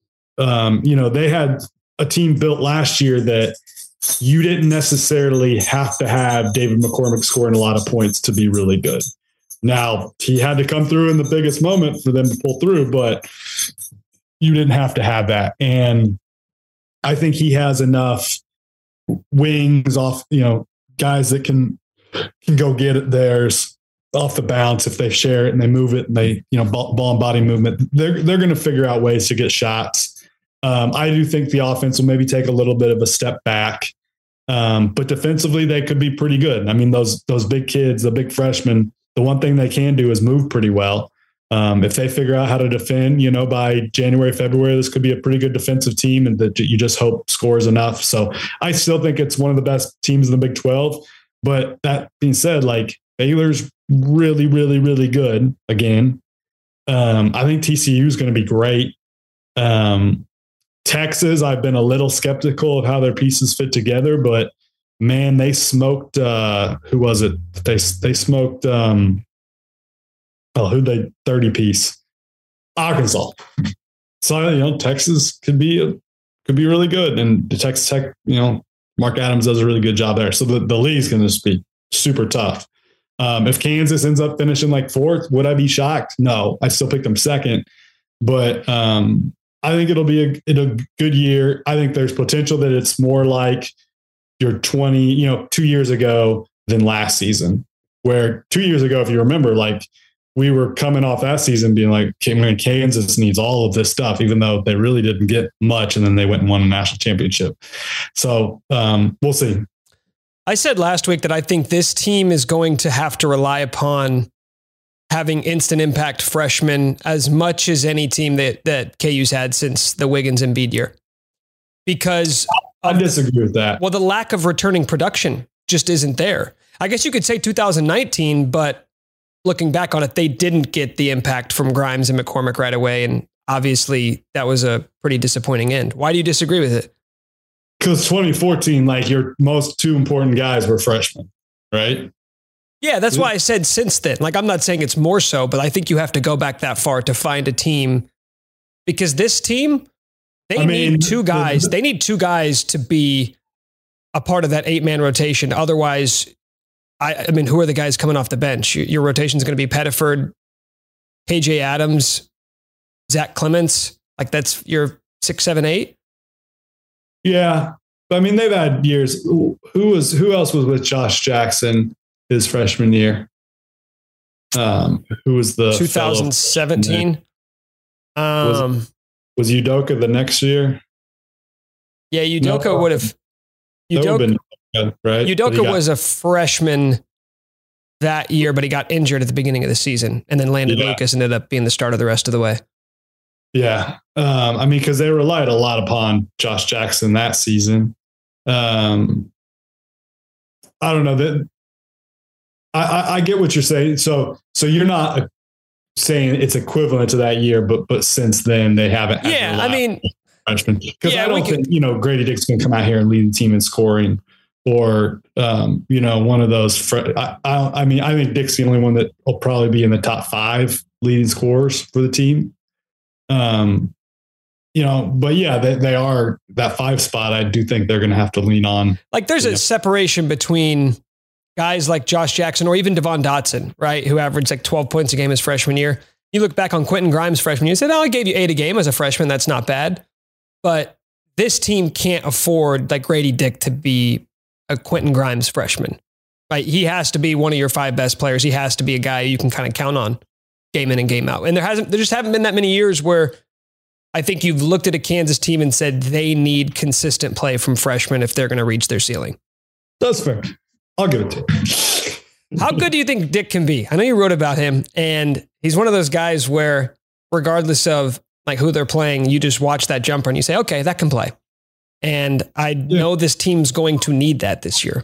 um, you know, they had a team built last year that you didn't necessarily have to have David McCormick scoring a lot of points to be really good. Now, he had to come through in the biggest moment for them to pull through, but you didn't have to have that. And I think he has enough wings off, you know, guys that can can go get it theirs off the bounce if they share it and they move it and they, you know, ball, ball and body movement. They're they're going to figure out ways to get shots. Um, I do think the offense will maybe take a little bit of a step back, um, but defensively they could be pretty good. I mean, those those big kids, the big freshmen, the one thing they can do is move pretty well. Um, if they figure out how to defend, you know, by January, February, this could be a pretty good defensive team, and that you just hope scores enough. So I still think it's one of the best teams in the Big twelve. But that being said, like, Baylor's really, really, really good again. Um, I think T C U is going to be great. Um, Texas, I've been a little skeptical of how their pieces fit together, but man, they smoked. Uh, who was it? They they smoked. Um, oh, who they thirty piece? Arkansas. So, you know, Texas could be a, could be really good, and the Texas Tech, you know, Mark Adams does a really good job there. So the the league's going to be super tough. Um, if Kansas ends up finishing like fourth, would I be shocked? No, I still picked them second, but um, I think it'll be a, it'll a good year. I think there's potential that it's more like your twenty, you know, two years ago than last season, where two years ago, if you remember, like, we were coming off that season being like, Kansas needs all of this stuff, even though they really didn't get much. And then they went and won a national championship. So um, we'll see. I said last week that I think this team is going to have to rely upon having instant impact freshmen as much as any team that, that K U's had since the Wiggins and Embiid year. Because I disagree with that. Well, the lack of returning production just isn't there. I guess you could say two thousand nineteen, but looking back on it, they didn't get the impact from Grimes and McCormick right away. And obviously that was a pretty disappointing end. Why do you disagree with it? Because twenty fourteen, like your most two important guys were freshmen, right? Yeah, that's why I said since then. Like, I'm not saying it's more so, but I think you have to go back that far to find a team, because this team, they I mean, need two guys. They need two guys to be a part of that eight-man rotation. Otherwise, I, I mean, who are the guys coming off the bench? Your, your rotation is going to be Pettiford, K J Adams, Zach Clements. Like, that's your six, seven, eight. Yeah, I mean, they've had years. Who was who else was with Josh Jackson his freshman year? Um, who was the twenty seventeen? Um, was, was Udoka the next year? Yeah, Udoka no, would have. Udoka, been, right? Udoka got, was a freshman that year, but he got injured at the beginning of the season, and then Landon yeah. Lucas ended up being the starter the rest of the way. Yeah, um, I mean, because they relied a lot upon Josh Jackson that season. Um, I don't know that. I, I, I get what you're saying. So, so you're not saying it's equivalent to that year, but but since then they haven't. Had yeah, I mean, freshmen, because yeah, I don't can, think you know Grady Dick's going to come out here and lead the team in scoring, or um, you know one of those. Fre- I, I, I mean, I think Dick's the only one that will probably be in the top five leading scorers for the team. Um, you know, but yeah, they, they are that five spot. I do think they're going to have to lean on. Like, there's a know. separation between guys like Josh Jackson or even Devon Dotson, right? Who averaged like twelve points a game his freshman year. You look back on Quentin Grimes' freshman year and said, oh, I gave you eight a game as a freshman. That's not bad. But this team can't afford like Grady Dick to be a Quentin Grimes freshman, right? He has to be one of your five best players. He has to be a guy you can kind of count on game in and game out. And there hasn't, there just haven't been that many years where I think you've looked at a Kansas team and said they need consistent play from freshmen if they're going to reach their ceiling. That's fair. I'll give it to you. How good do you think Dick can be? I know you wrote about him, and he's one of those guys where regardless of like who they're playing, you just watch that jumper and you say, okay, that can play. And I yeah. know this team's going to need that this year.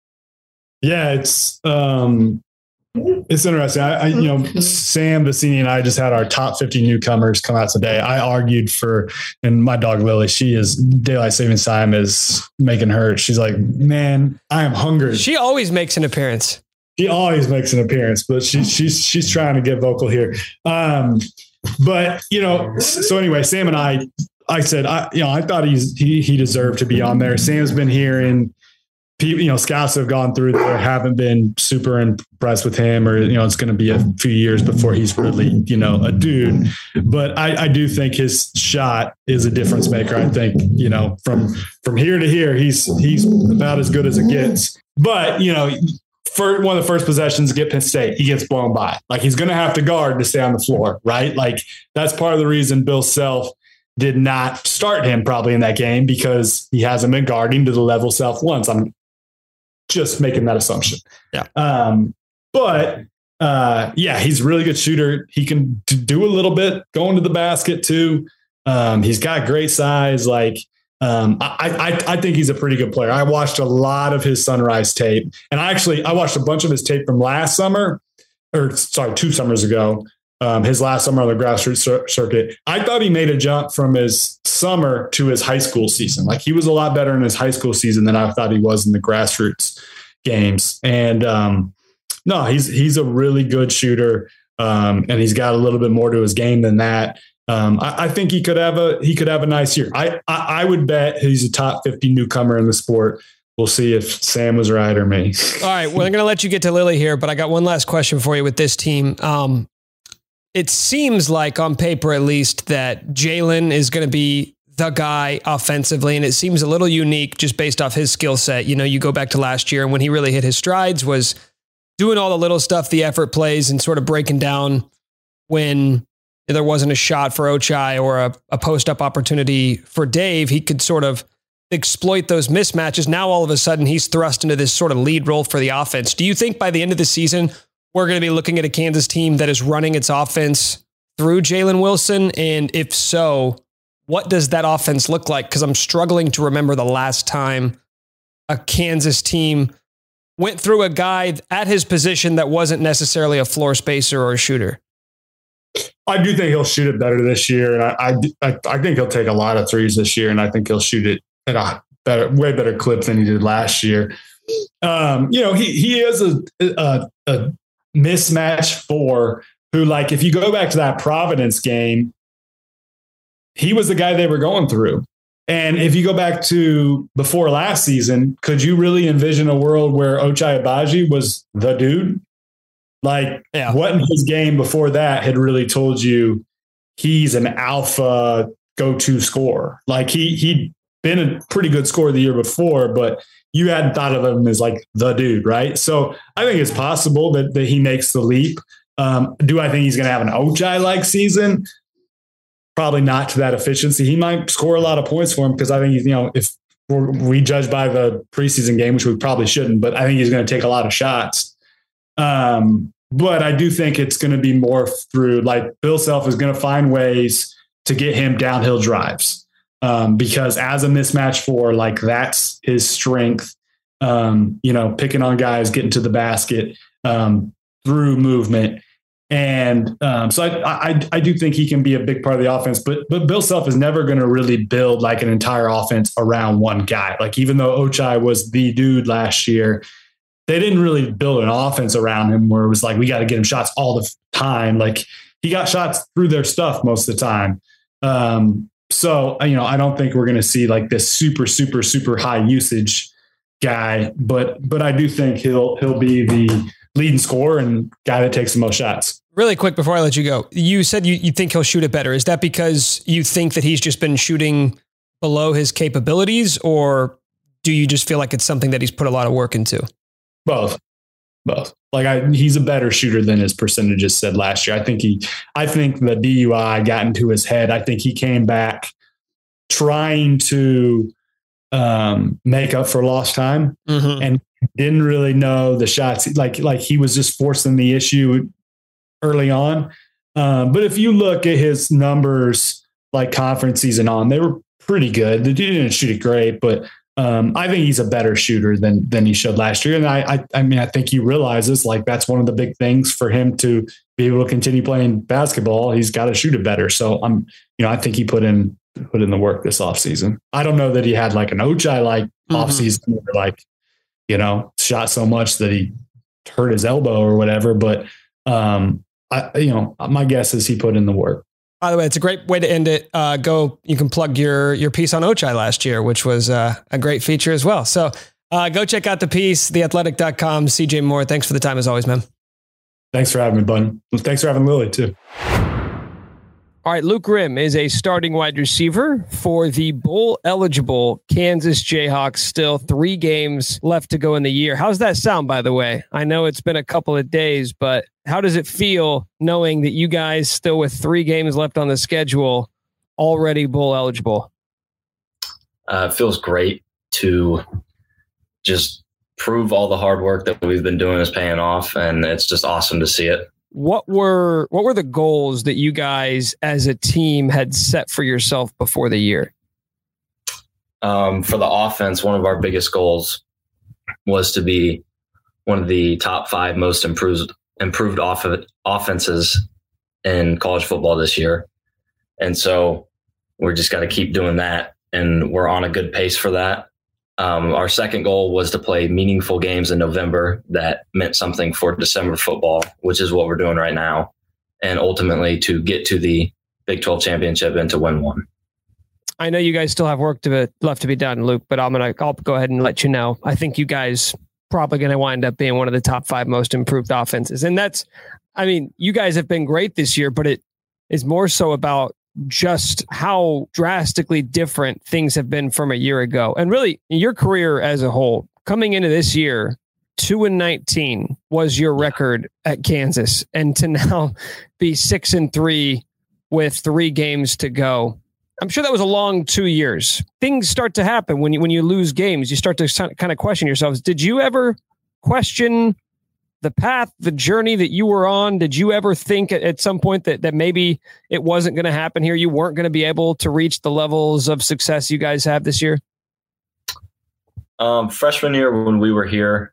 Yeah, it's, um, It's interesting. I, I, you know, Sam Bassini and I just had our top fifty newcomers come out today. I argued for, and my dog Lily, she is daylight savings time is making her. She's like, man, I am hungry. She always makes an appearance. She always makes an appearance, but she, she's she's trying to get vocal here. Um, but you know, so anyway, Sam and I, I said, I you know, I thought he's he he deserved to be on there. Sam's been here and. You know, scouts have gone through there, haven't been super impressed with him, or, you know, it's going to be a few years before he's really, you know, a dude. But I, I do think his shot is a difference maker. I think, you know, from from here to here, he's he's about as good as it gets. But, you know, for one of the first possessions against Penn State, he gets blown by. Like, he's going to have to guard to stay on the floor, right? Like, that's part of the reason Bill Self did not start him probably in that game, because he hasn't been guarding to the level Self wants. I'm just making that assumption. Yeah. Um, but uh, yeah, he's a really good shooter. He can do a little bit going to the basket too. Um, he's got great size. Like um, I, I, I think he's a pretty good player. I watched a lot of his Sunrise tape, and I actually, I watched a bunch of his tape from last summer or sorry, two summers ago. Um, his last summer on the grassroots cir- circuit. I thought he made a jump from his summer to his high school season. Like, he was a lot better in his high school season than I thought he was in the grassroots games. And um, no, he's he's a really good shooter, um, and he's got a little bit more to his game than that. Um, I, I think he could have a he could have a nice year. I, I I would bet he's a top fifty newcomer in the sport. We'll see if Sam was right or me. All right, well, I'm going to let you get to Lily here, but I got one last question for you with this team. Um, It seems like, on paper at least, that Jalen is going to be the guy offensively, and it seems a little unique just based off his skill set. You know, you go back to last year, and when he really hit his strides was doing all the little stuff, the effort plays, and sort of breaking down when there wasn't a shot for Ochai or a, a post-up opportunity for Dave. He could sort of exploit those mismatches. Now, all of a sudden, he's thrust into this sort of lead role for the offense. Do you think by the end of the season, we're going to be looking at a Kansas team that is running its offense through Jalen Wilson? And if so, what does that offense look like? Because I'm struggling to remember the last time a Kansas team went through a guy at his position that wasn't necessarily a floor spacer or a shooter? I do think he'll shoot it better this year. And I, I, I think he'll take a lot of threes this year. And I think he'll shoot it at a better, way better clip than he did last year. Um, you know, he, he is a, a, a mismatch four who, like, if you go back to that Providence game, he was the guy they were going through. And if you go back to before last season, could you really envision a world where Ochai Agbaji was the dude? Like, yeah. What in his game before that had really told you he's an alpha go-to scorer? Like, he, he'd been a pretty good scorer the year before, but you hadn't thought of him as like the dude, right? So I think it's possible that, that he makes the leap. Um, do I think he's going to have an Ochai-like season? Probably not to that efficiency. He might score a lot of points for him because I think, you know, if we're, we judge by the preseason game, which we probably shouldn't, but I think he's going to take a lot of shots. Um, but I do think it's going to be more through, like, Bill Self is going to find ways to get him downhill drives um, because as a mismatch four, like, that's his strength. Um, you know, picking on guys, getting to the basket um, through movement. And um, so I, I I do think he can be a big part of the offense, but but Bill Self is never going to really build like an entire offense around one guy. Like, even though Ochai was the dude last year, they didn't really build an offense around him where it was like, we got to get him shots all the time. Like, he got shots through their stuff most of the time. Um, so, you know, I don't think we're going to see like this super, super, super high usage guy, but but I do think he'll he'll be the leading scorer and guy that takes the most shots. Really quick before I let you go, you said you, you think he'll shoot it better. Is that because you think that he's just been shooting below his capabilities, or do you just feel like it's something that he's put a lot of work into? Both, both. Like, I, he's a better shooter than his percentages said last year. I think he, I think the D U I got into his head. I think he came back trying to um, make up for lost time mm-hmm. and didn't really know the shots. Like, like he was just forcing the issue early on. Um, but if you look at his numbers, like conference season on, they were pretty good. The dude didn't shoot it great, but um, I think he's a better shooter than, than he showed last year. And I, I, I mean, I think he realizes like that's one of the big things for him to be able to continue playing basketball. He's got to shoot it better. So I'm, you know, I think he put in, put in the work this offseason. I don't know that he had like an Ochai like mm-hmm. offseason where like, you know, shot so much that he hurt his elbow or whatever, but um, I, you know, my guess is he put in the work. By the way, it's a great way to end it. Uh, go, you can plug your your piece on Ochai last year, which was uh, a great feature as well. So uh, go check out the piece, the athletic dot com. C J Moore, thanks for the time as always, man. Thanks for having me, bud. Thanks for having Lily too. All right, Luke Grimm is a starting wide receiver for the bowl-eligible Kansas Jayhawks. Still three games left to go in the year. How's that sound, by the way? I know it's been a couple of days, but how does it feel knowing that you guys still with three games left on the schedule, already bowl-eligible? Uh, it feels great to just prove all the hard work that we've been doing is paying off, and it's just awesome to see it. What were what were the goals that you guys as a team had set for yourself before the year? Um, for the offense, one of our biggest goals was to be one of the top five most improved improved off- offenses in college football this year. And so we're just got to keep doing that, and we're on a good pace for that. Um, our second goal was to play meaningful games in November that meant something for December football, which is what we're doing right now, and ultimately to get to the Big twelve championship and to win one. I know you guys still have work to left to be done, Luke, but I'm gonna I'll go ahead and let you know. I think you guys probably going to wind up being one of the top five most improved offenses, and that's, I mean, you guys have been great this year, but it is more so about just how drastically different things have been from a year ago. And really, your career as a whole, coming into this year, two and nineteen was your record at Kansas. And to now be six and three with three games to go, I'm sure that was a long two years. Things start to happen when you, when you lose games. You start to kind of question yourselves. Did you ever question the path, the journey that you were on? Did you ever think at, at some point that, that maybe it wasn't going to happen here? You weren't going to be able to reach the levels of success you guys have this year? Um, freshman year when we were here,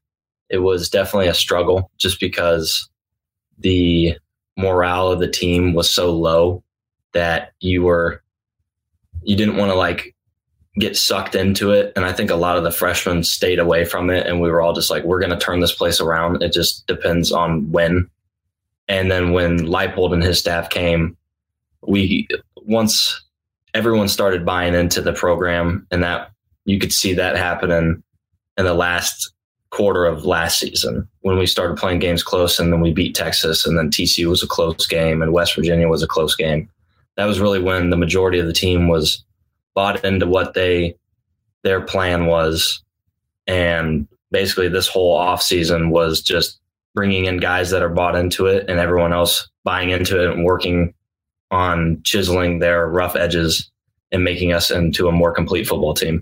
it was definitely a struggle just because the morale of the team was so low that you were, you didn't want to like get sucked into it. And I think a lot of the freshmen stayed away from it. And we were all just like, we're going to turn this place around. It just depends on when. And then when Leipold and his staff came, we, once everyone started buying into the program, and that you could see that happening in the last quarter of last season when we started playing games close, and then we beat Texas, and then T C U was a close game and West Virginia was a close game. That was really when the majority of the team was bought into what they their plan was. And basically this whole offseason was just bringing in guys that are bought into it and everyone else buying into it and working on chiseling their rough edges and making us into a more complete football team.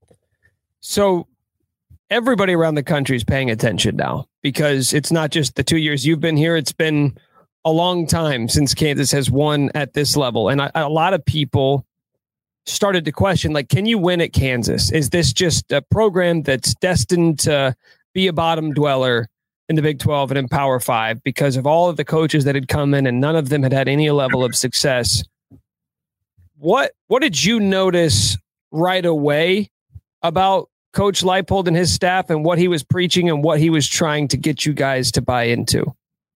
So everybody around the country is paying attention now, because it's not just the two years you've been here. It's been a long time since Kansas has won at this level. And a, a lot of people started to question, like, can you win at Kansas? Is this just a program that's destined to be a bottom dweller in the Big twelve and in Power Five because of all of the coaches that had come in and none of them had had any level of success? What, what did you notice right away about Coach Leipold and his staff and what he was preaching and what he was trying to get you guys to buy into?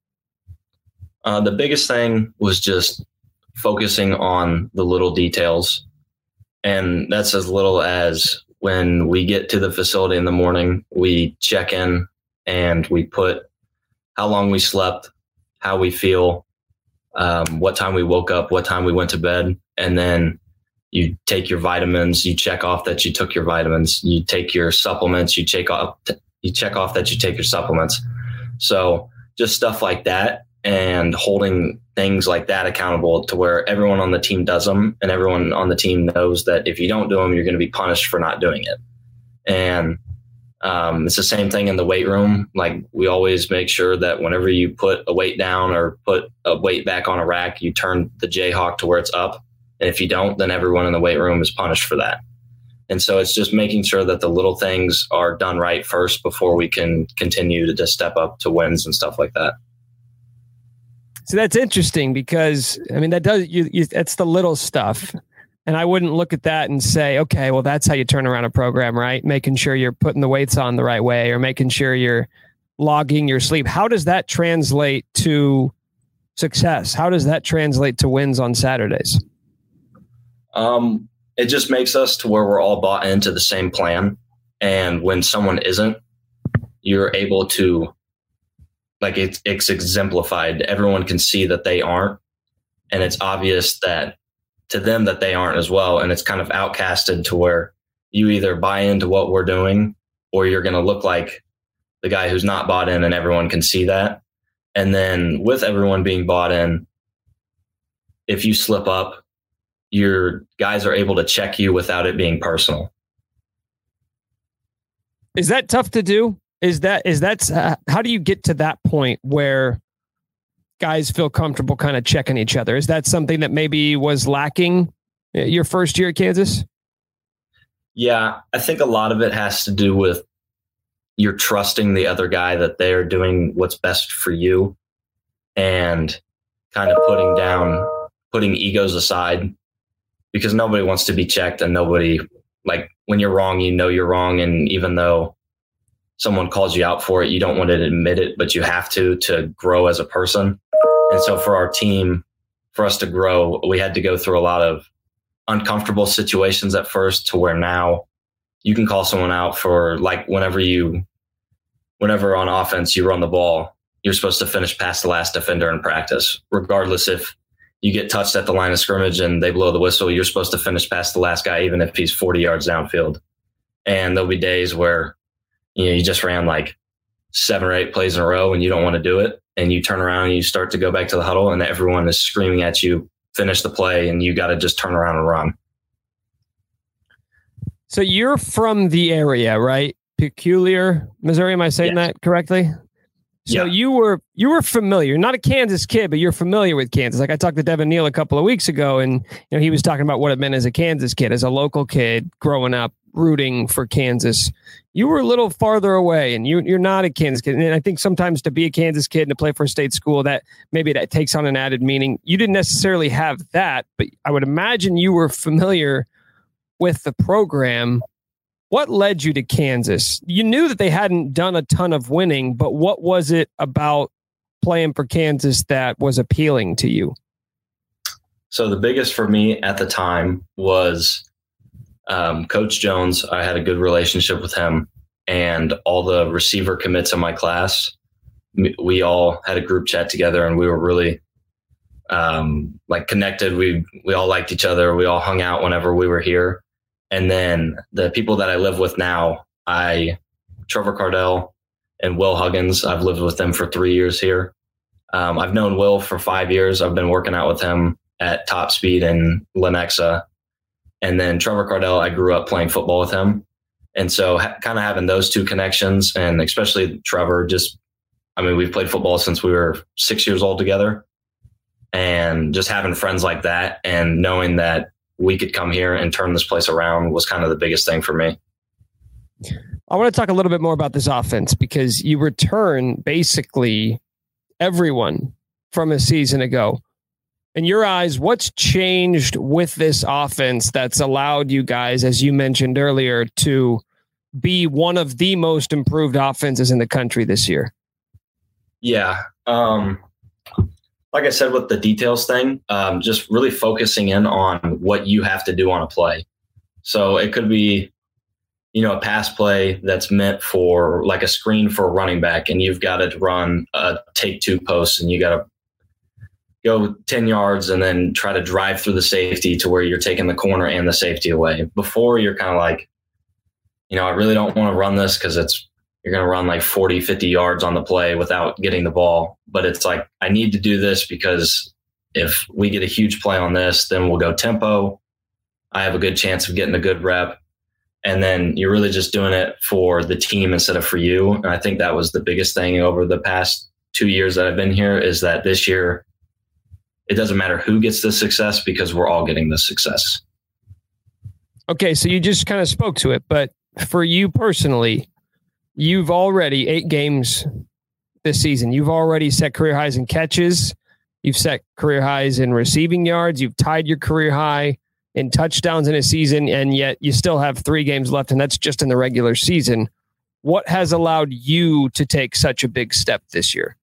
Uh, the biggest thing was just focusing on the little details. And that's as little as when we get to the facility in the morning, we check in and we put how long we slept, how we feel, um, what time we woke up, what time we went to bed. And then you take your vitamins, you check off that you took your vitamins, you take your supplements, you check off, you check off that you take your supplements. So just stuff like that, and holding things like that accountable to where everyone on the team does them, and everyone on the team knows that if you don't do them, you're going to be punished for not doing it. And um, it's the same thing in the weight room. Like, we always make sure that whenever you put a weight down or put a weight back on a rack, you turn the Jayhawk to where it's up. And if you don't, then everyone in the weight room is punished for that. And so it's just making sure that the little things are done right first before we can continue to just step up to wins and stuff like that. So that's interesting, because I mean, that does you, you that's the little stuff. And I wouldn't look at that and say, okay, well, that's how you turn around a program, right? Making sure you're putting the weights on the right way, or making sure you're logging your sleep. How does that translate to success? How does that translate to wins on Saturdays? Um, it just makes us to where we're all bought into the same plan. And when someone isn't, you're able to, like, it's, it's exemplified. Everyone can see that they aren't. And it's obvious that to them that they aren't as well. And it's kind of outcasted to where you either buy into what we're doing, or you're going to look like the guy who's not bought in, and everyone can see that. And then with everyone being bought in, if you slip up, your guys are able to check you without it being personal. Is that tough to do? Is that, is that, uh, how do you get to that point where guys feel comfortable kind of checking each other? Is that something that maybe was lacking your first year at Kansas? Yeah, I think a lot of it has to do with you're trusting the other guy that they're doing what's best for you, and kind of putting down, putting egos aside, because nobody wants to be checked, and nobody, like, when you're wrong, you know you're wrong. And even though someone calls you out for it, you don't want to admit it, but you have to, to grow as a person. And so for our team, for us to grow, we had to go through a lot of uncomfortable situations at first, to where now you can call someone out for, like, whenever you, whenever on offense you run the ball, you're supposed to finish past the last defender in practice, regardless if you get touched at the line of scrimmage and they blow the whistle, you're supposed to finish past the last guy, even if he's forty yards downfield. And there'll be days where, you know, you just ran like seven or eight plays in a row and you don't want to do it. And you turn around and you start to go back to the huddle, and everyone is screaming at you, finish the play, and you got to just turn around and run. So you're from the area, right? Peculiar, Missouri. Am I saying Yes. that correctly? So yeah. you were you were familiar. You're not a Kansas kid, but you're familiar with Kansas. Like I talked to Devin Neal a couple of weeks ago, and you know he was talking about what it meant as a Kansas kid, as a local kid growing up rooting for Kansas. You were a little farther away, and you you're not a Kansas kid. And I think sometimes to be a Kansas kid and to play for a state school, that maybe that takes on an added meaning. You didn't necessarily have that, but I would imagine you were familiar with the program. What led you to Kansas? You knew that they hadn't done a ton of winning, but what was it about playing for Kansas that was appealing to you? So the biggest for me at the time was um, Coach Jones. I had a good relationship with him, and all the receiver commits in my class. We all had a group chat together, and we were really um, like connected. We we all liked each other. We all hung out whenever we were here. And then the people that I live with now, I, Trevor Cardell and Will Huggins, I've lived with them for three years here. Um, I've known Will for five years. I've been working out with him at Top Speed in Lenexa. And then Trevor Cardell, I grew up playing football with him. And so ha- kind of having those two connections, and especially Trevor, just, I mean, we've played football since we were six years old together. And just having friends like that and knowing that we could come here and turn this place around was kind of the biggest thing for me. I want to talk a little bit more about this offense, because you return basically everyone from a season ago. In your eyes, what's changed with this offense that's allowed you guys, as you mentioned earlier, to be one of the most improved offenses in the country this year? Yeah. Um, Like I said, with the details thing, um, just really focusing in on what you have to do on a play. So it could be, you know, a pass play that's meant for like a screen for a running back, and you've got to run a take two post, and you got to go ten yards and then try to drive through the safety to where you're taking the corner and the safety away. Before, you're kind of like, you know, I really don't want to run this because it's, you're going to run like forty, fifty yards on the play without getting the ball. But it's like, I need to do this because if we get a huge play on this, then we'll go tempo. I have a good chance of getting a good rep. And then you're really just doing it for the team instead of for you. And I think that was the biggest thing over the past two years that I've been here, is that this year, it doesn't matter who gets the success because we're all getting the success. Okay, so you just kind of spoke to it, but for you personally, you've already eight games this season. You've already set career highs in catches. You've set career highs in receiving yards. You've tied your career high in touchdowns in a season, and yet you still have three games left, and that's just in the regular season. What has allowed you to take such a big step this year?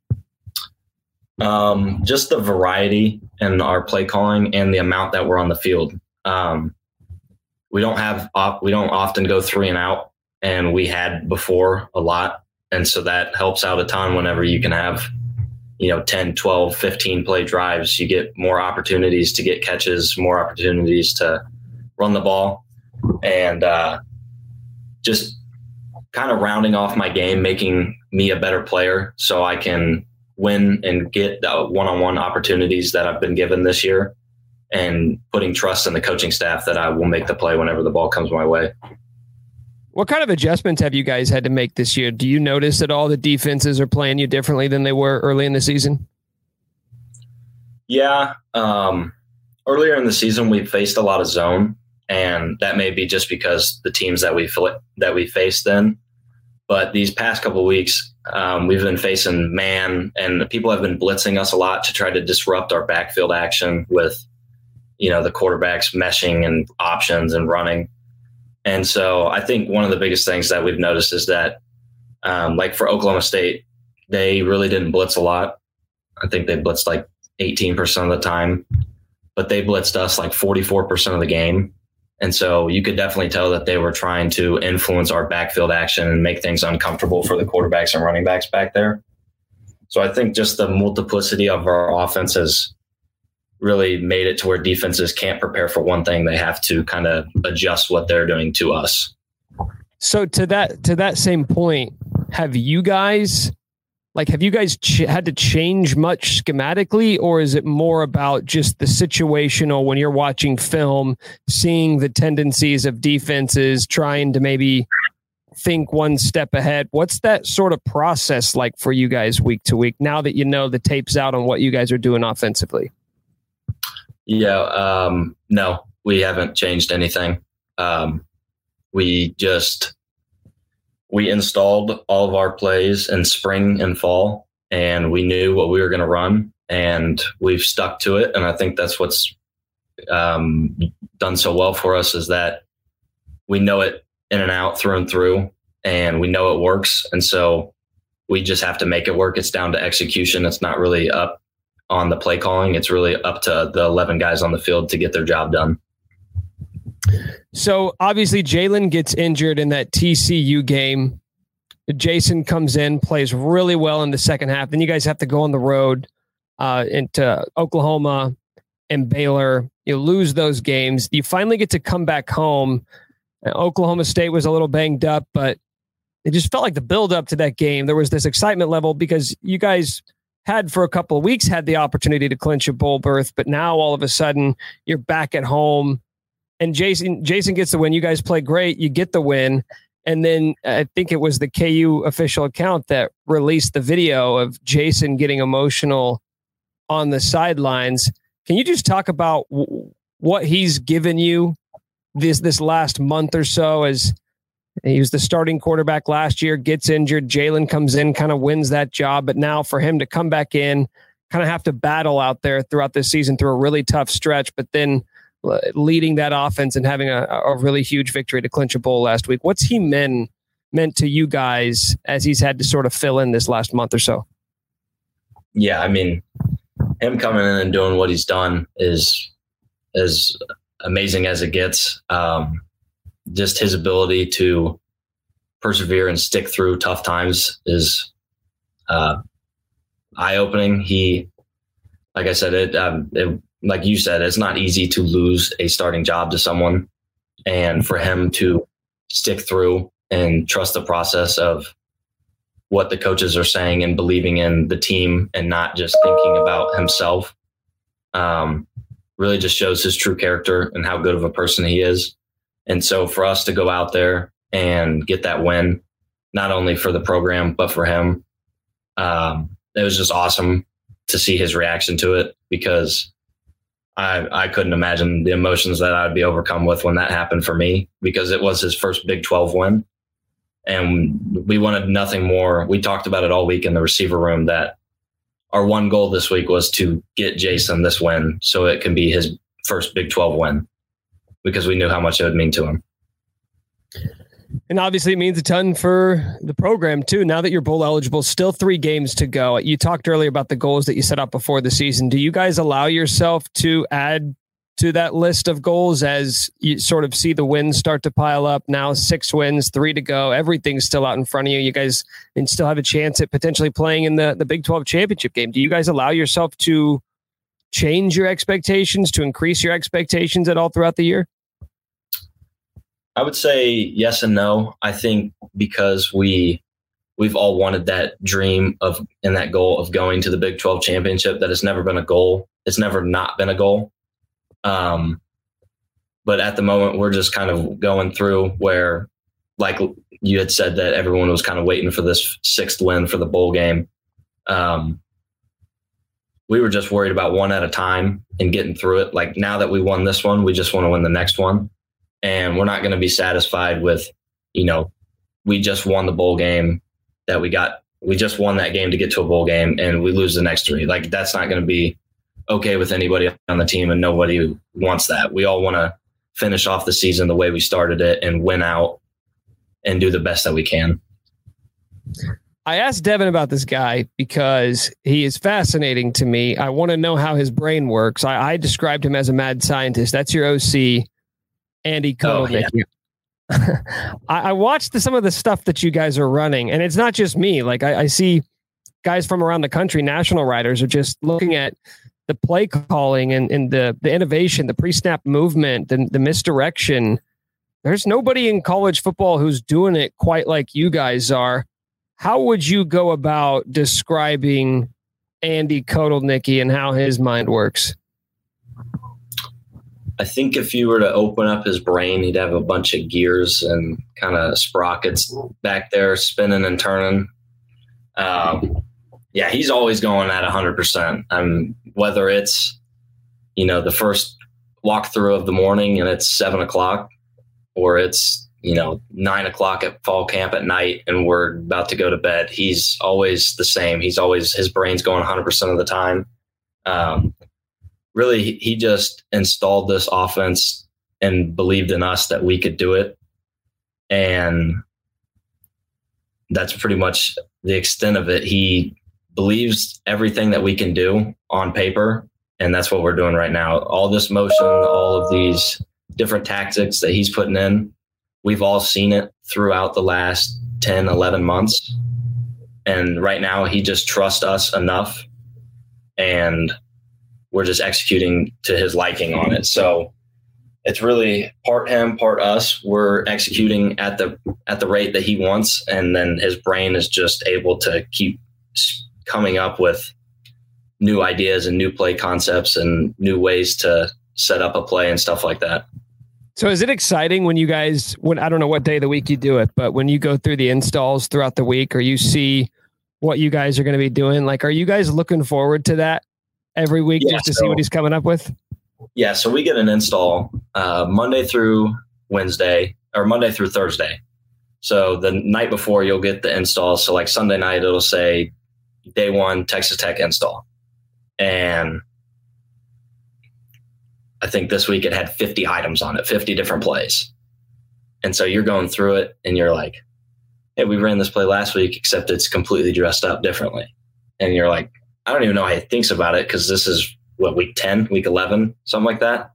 Um, just the variety in our play calling and the amount that we're on the field. Um, we don't have, we don't often go three and out. And we had before a lot. And so that helps out a ton whenever you can have, you know, ten, twelve, fifteen play drives. You get more opportunities to get catches, more opportunities to run the ball. And uh, just kind of rounding off my game, making me a better player so I can win and get the one-on-one opportunities that I've been given this year, and putting trust in the coaching staff that I will make the play whenever the ball comes my way. What kind of adjustments have you guys had to make this year? Do you notice that all the defenses are playing you differently than they were early in the season? Yeah. Um, earlier in the season, we faced a lot of zone, and that may be just because the teams that we that we faced then. But these past couple of weeks, um, we've been facing man, and people have been blitzing us a lot to try to disrupt our backfield action with, you know, the quarterbacks meshing and options and running. And so I think one of the biggest things that we've noticed is that, um, like for Oklahoma State, they really didn't blitz a lot. I think they blitzed like eighteen percent of the time, but they blitzed us like forty-four percent of the game. And so you could definitely tell that they were trying to influence our backfield action and make things uncomfortable for the quarterbacks and running backs back there. So I think just the multiplicity of our offense has really made it to where defenses can't prepare for one thing. They have to kind of adjust what they're doing to us. So to that, to that same point, have you guys, like, have you guys ch- had to change much schematically, or is it more about just the situational when you're watching film, seeing the tendencies of defenses, trying to maybe think one step ahead. What's that sort of process like for you guys week to week now that you know the tape's out on what you guys are doing offensively? Yeah, um, no, we haven't changed anything. Um, we just we installed all of our plays in spring and fall, and we knew what we were going to run, and we've stuck to it. And I think that's what's um, done so well for us is that we know it in and out, through and through, and we know it works. And so we just have to make it work. It's down to execution. It's not really up on the play calling. It's really up to the eleven guys on the field to get their job done. So obviously Jalen gets injured in that T C U game. Jason comes in, plays really well in the second half. Then you guys have to go on the road uh, into Oklahoma and Baylor. You lose those games. You finally get to come back home. Oklahoma State was a little banged up, but it just felt like the build up to that game. There was this excitement level because you guys had for a couple of weeks had the opportunity to clinch a bowl berth, but now all of a sudden you're back at home and Jason, Jason gets the win. You guys play great. You get the win. And then I think it was the K U official account that released the video of Jason getting emotional on the sidelines. Can you just talk about w- what he's given you this this last month or so? As he was the starting quarterback last year, gets injured, Jalen comes in, kind of wins that job, but now for him to come back in, kind of have to battle out there throughout this season through a really tough stretch, but then leading that offense and having a, a really huge victory to clinch a bowl last week. What's he meant meant to you guys as he's had to sort of fill in this last month or so? Yeah, I mean, him coming in and doing what he's done is as amazing as it gets. Um, just his ability to persevere and stick through tough times is uh, eye-opening. He, like I said, it, um, it, like you said, it's not easy to lose a starting job to someone, and for him to stick through and trust the process of what the coaches are saying and believing in the team and not just thinking about himself, um, really just shows his true character and how good of a person he is. And so for us to go out there and get that win, not only for the program, but for him, um, it was just awesome to see his reaction to it, because I, I couldn't imagine the emotions that I'd be overcome with when that happened for me, because it was his first Big twelve win. And we wanted nothing more. We talked about it all week in the receiver room, that our one goal this week was to get Jason this win so it can be his first Big twelve win, because we knew how much it would mean to him. And obviously it means a ton for the program too. Now that you're bowl eligible, still three games to go. You talked earlier about the goals that you set up before the season. Do you guys allow yourself to add to that list of goals as you sort of see the wins start to pile up? Now six wins, three to go. Everything's still out in front of you. You guys and still have a chance at potentially playing in the, the Big twelve championship game. Do you guys allow yourself to change your expectations, to increase your expectations at all throughout the year? I would say yes and no. I think because we we've all wanted that dream of and that goal of going to the Big twelve championship, that it's never been a goal. It's never not been a goal. Um, but at the moment, we're just kind of going through where, like you had said, that everyone was kind of waiting for this sixth win for the bowl game. Um, we were just worried about one at a time and getting through it. Like now that we won this one, we just want to win the next one. And we're not going to be satisfied with, you know, we just won the bowl game that we got. We just won that game to get to a bowl game and we lose the next three. Like that's not going to be okay with anybody on the team, and nobody wants that. We all want to finish off the season the way we started it and win out and do the best that we can. I asked Devin about this guy because he is fascinating to me. I want to know how his brain works. I, I described him as a mad scientist. That's your O C, Andy Kotelnicki. Oh, yeah. I, I watched the, some of the stuff that you guys are running, and it's not just me. Like I, I see guys from around the country, national writers, are just looking at the play calling and, and the, the innovation, the pre-snap movement, and the misdirection. There's nobody in college football who's doing it quite like you guys are. How would you go about describing Andy Kotelnicki and how his mind works? I think if you were to open up his brain, he'd have a bunch of gears and kind of sprockets back there spinning and turning. Um, yeah, he's always going at one hundred percent. Um, whether it's, you know, the first walkthrough of the morning and it's seven o'clock, or it's, you know, nine o'clock at fall camp at night and we're about to go to bed, he's always the same. He's always, his brain's going one hundred percent of the time. Um, really, he just installed this offense and believed in us that we could do it. And that's pretty much the extent of it. He believes everything that we can do on paper, and that's what we're doing right now. All this motion, all of these different tactics that he's putting in, we've all seen it throughout the last ten, eleven months. And right now he just trusts us enough, and we're just executing to his liking on it. So it's really part him, part us. We're executing at the at the rate that he wants, and then his brain is just able to keep coming up with new ideas and new play concepts and new ways to set up a play and stuff like that. So is it exciting when you guys, when I don't know what day of the week you do it, but when you go through the installs throughout the week, or you see what you guys are going to be doing, like, are you guys looking forward to that every week yeah, just to so, see what he's coming up with? Yeah. So we get an install uh, Monday through Wednesday, or Monday through Thursday. So the night before you'll get the install. So like Sunday night, it'll say day one Texas Tech install. And I think this week it had fifty items on it, fifty different plays. And so you're going through it and you're like, hey, we ran this play last week, except it's completely dressed up differently. And you're like, I don't even know how he thinks about it, because this is what, week ten, week eleven, something like that.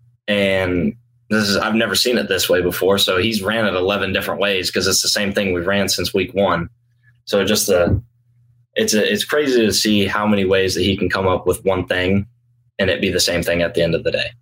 And this is, I've never seen it this way before. So he's ran it eleven different ways, because it's the same thing we've ran since week one. So just the, it's a, it's crazy to see how many ways that he can come up with one thing and it be the same thing at the end of the day.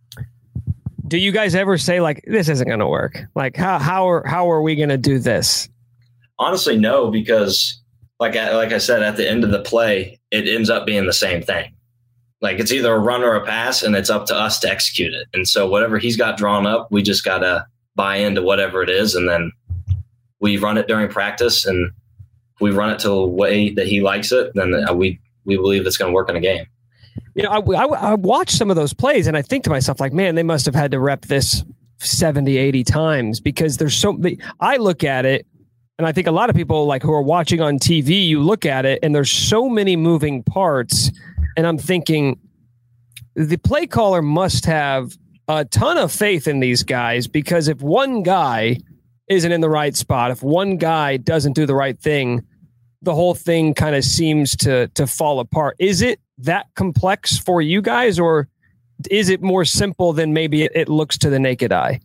Do you guys ever say, like, this isn't going to work? Like, how how are how are we going to do this? Honestly, no, because like I, like I said, at the end of the play, it ends up being the same thing. Like, it's either a run or a pass, and it's up to us to execute it. And so whatever he's got drawn up, we just got to buy into whatever it is, and then we run it during practice, and if we run it to the way that he likes it, then we we believe it's going to work in a game. You know, I, I, I watch some of those plays and I think to myself, like, man, they must have had to rep this seventy, eighty times, because there's so many. I look at it and I think a lot of people, like, who are watching on T V, you look at it and there's so many moving parts. And I'm thinking the play caller must have a ton of faith in these guys, because if one guy isn't in the right spot, if one guy doesn't do the right thing, the whole thing kind of seems to to fall apart. Is it that complex for you guys, or is it more simple than maybe it, it looks to the naked eye?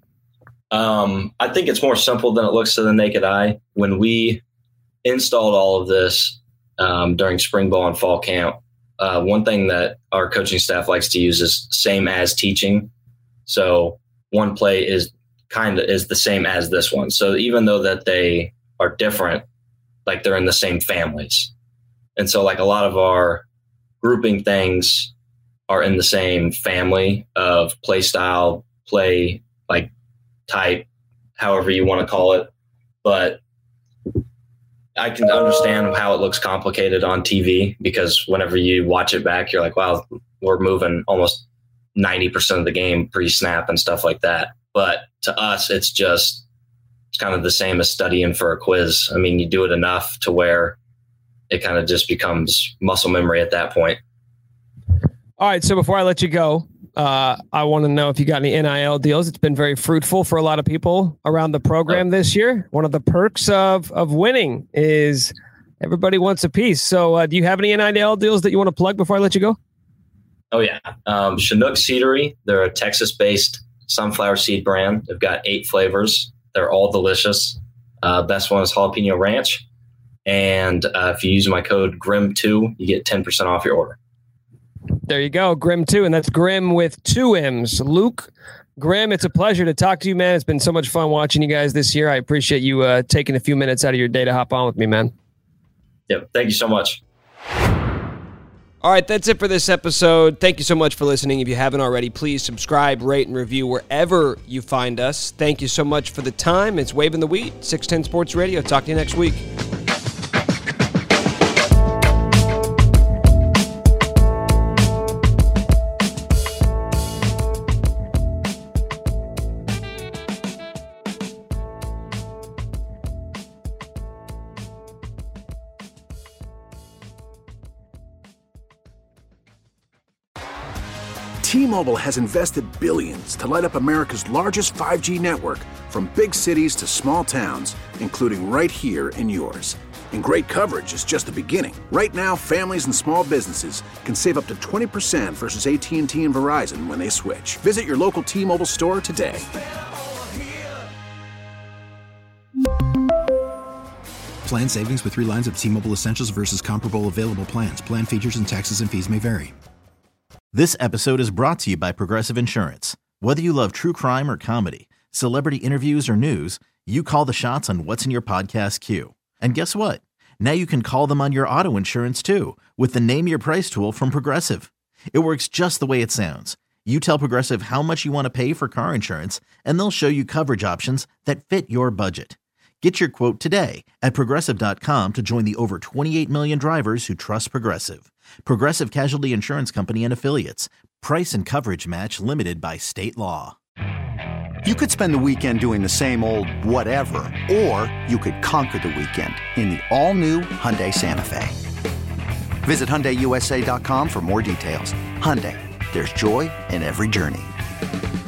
Um, I think it's more simple than it looks to the naked eye. When we installed all of this um, during spring ball and fall camp, uh, one thing that our coaching staff likes to use is same as teaching. So one play is kind of is the same as this one. So even though that they are different, like, they're in the same families. And so, like, a lot of our grouping things are in the same family of play style, play, like, type, however you want to call it. But I can understand how it looks complicated on T V, because whenever you watch it back, you're like, wow, we're moving almost ninety percent of the game pre-snap and stuff like that. But to us, it's just, it's kind of the same as studying for a quiz. I mean, you do it enough to where it kind of just becomes muscle memory at that point. All right. So before I let you go, uh, I want to know if you got any N I L deals. It's been very fruitful for a lot of people around the program this year. One of the perks of, of winning is everybody wants a piece. So uh, do you have any N I L deals that you want to plug before I let you go? Oh, yeah. Um, Chinook Seedery. They're a Texas-based sunflower seed brand. They've got eight flavors. They're all delicious. Uh, best one is jalapeno ranch. And uh, if you use my code G R I M two, you get ten percent off your order. There you go, G R I M two, and that's Grim with two M's. Luke Grimm, it's a pleasure to talk to you, man. It's been so much fun watching you guys this year. I appreciate you uh, taking a few minutes out of your day to hop on with me, man. Yep, thank you so much. All right, that's it for this episode. Thank you so much for listening. If you haven't already, please subscribe, rate, and review wherever you find us. Thank you so much for the time. It's Waving the Wheat, six ten Sports Radio. Talk to you next week. T-Mobile has invested billions to light up America's largest five G network, from big cities to small towns, including right here in yours. And great coverage is just the beginning. Right now, families and small businesses can save up to twenty percent versus A T and T and Verizon when they switch. Visit your local T-Mobile store today. Plan savings with three lines of T-Mobile Essentials versus comparable available plans. Plan features and taxes and fees may vary. This episode is brought to you by Progressive Insurance. Whether you love true crime or comedy, celebrity interviews or news, you call the shots on what's in your podcast queue. And guess what? Now you can call them on your auto insurance too, with the Name Your Price tool from Progressive. It works just the way it sounds. You tell Progressive how much you want to pay for car insurance, and they'll show you coverage options that fit your budget. Get your quote today at Progressive dot com to join the over twenty-eight million drivers who trust Progressive. Progressive Casualty Insurance Company and Affiliates. Price and coverage match limited by state law. You could spend the weekend doing the same old whatever, or you could conquer the weekend in the all-new Hyundai Santa Fe. Visit Hyundai U S A dot com for more details. Hyundai, there's joy in every journey.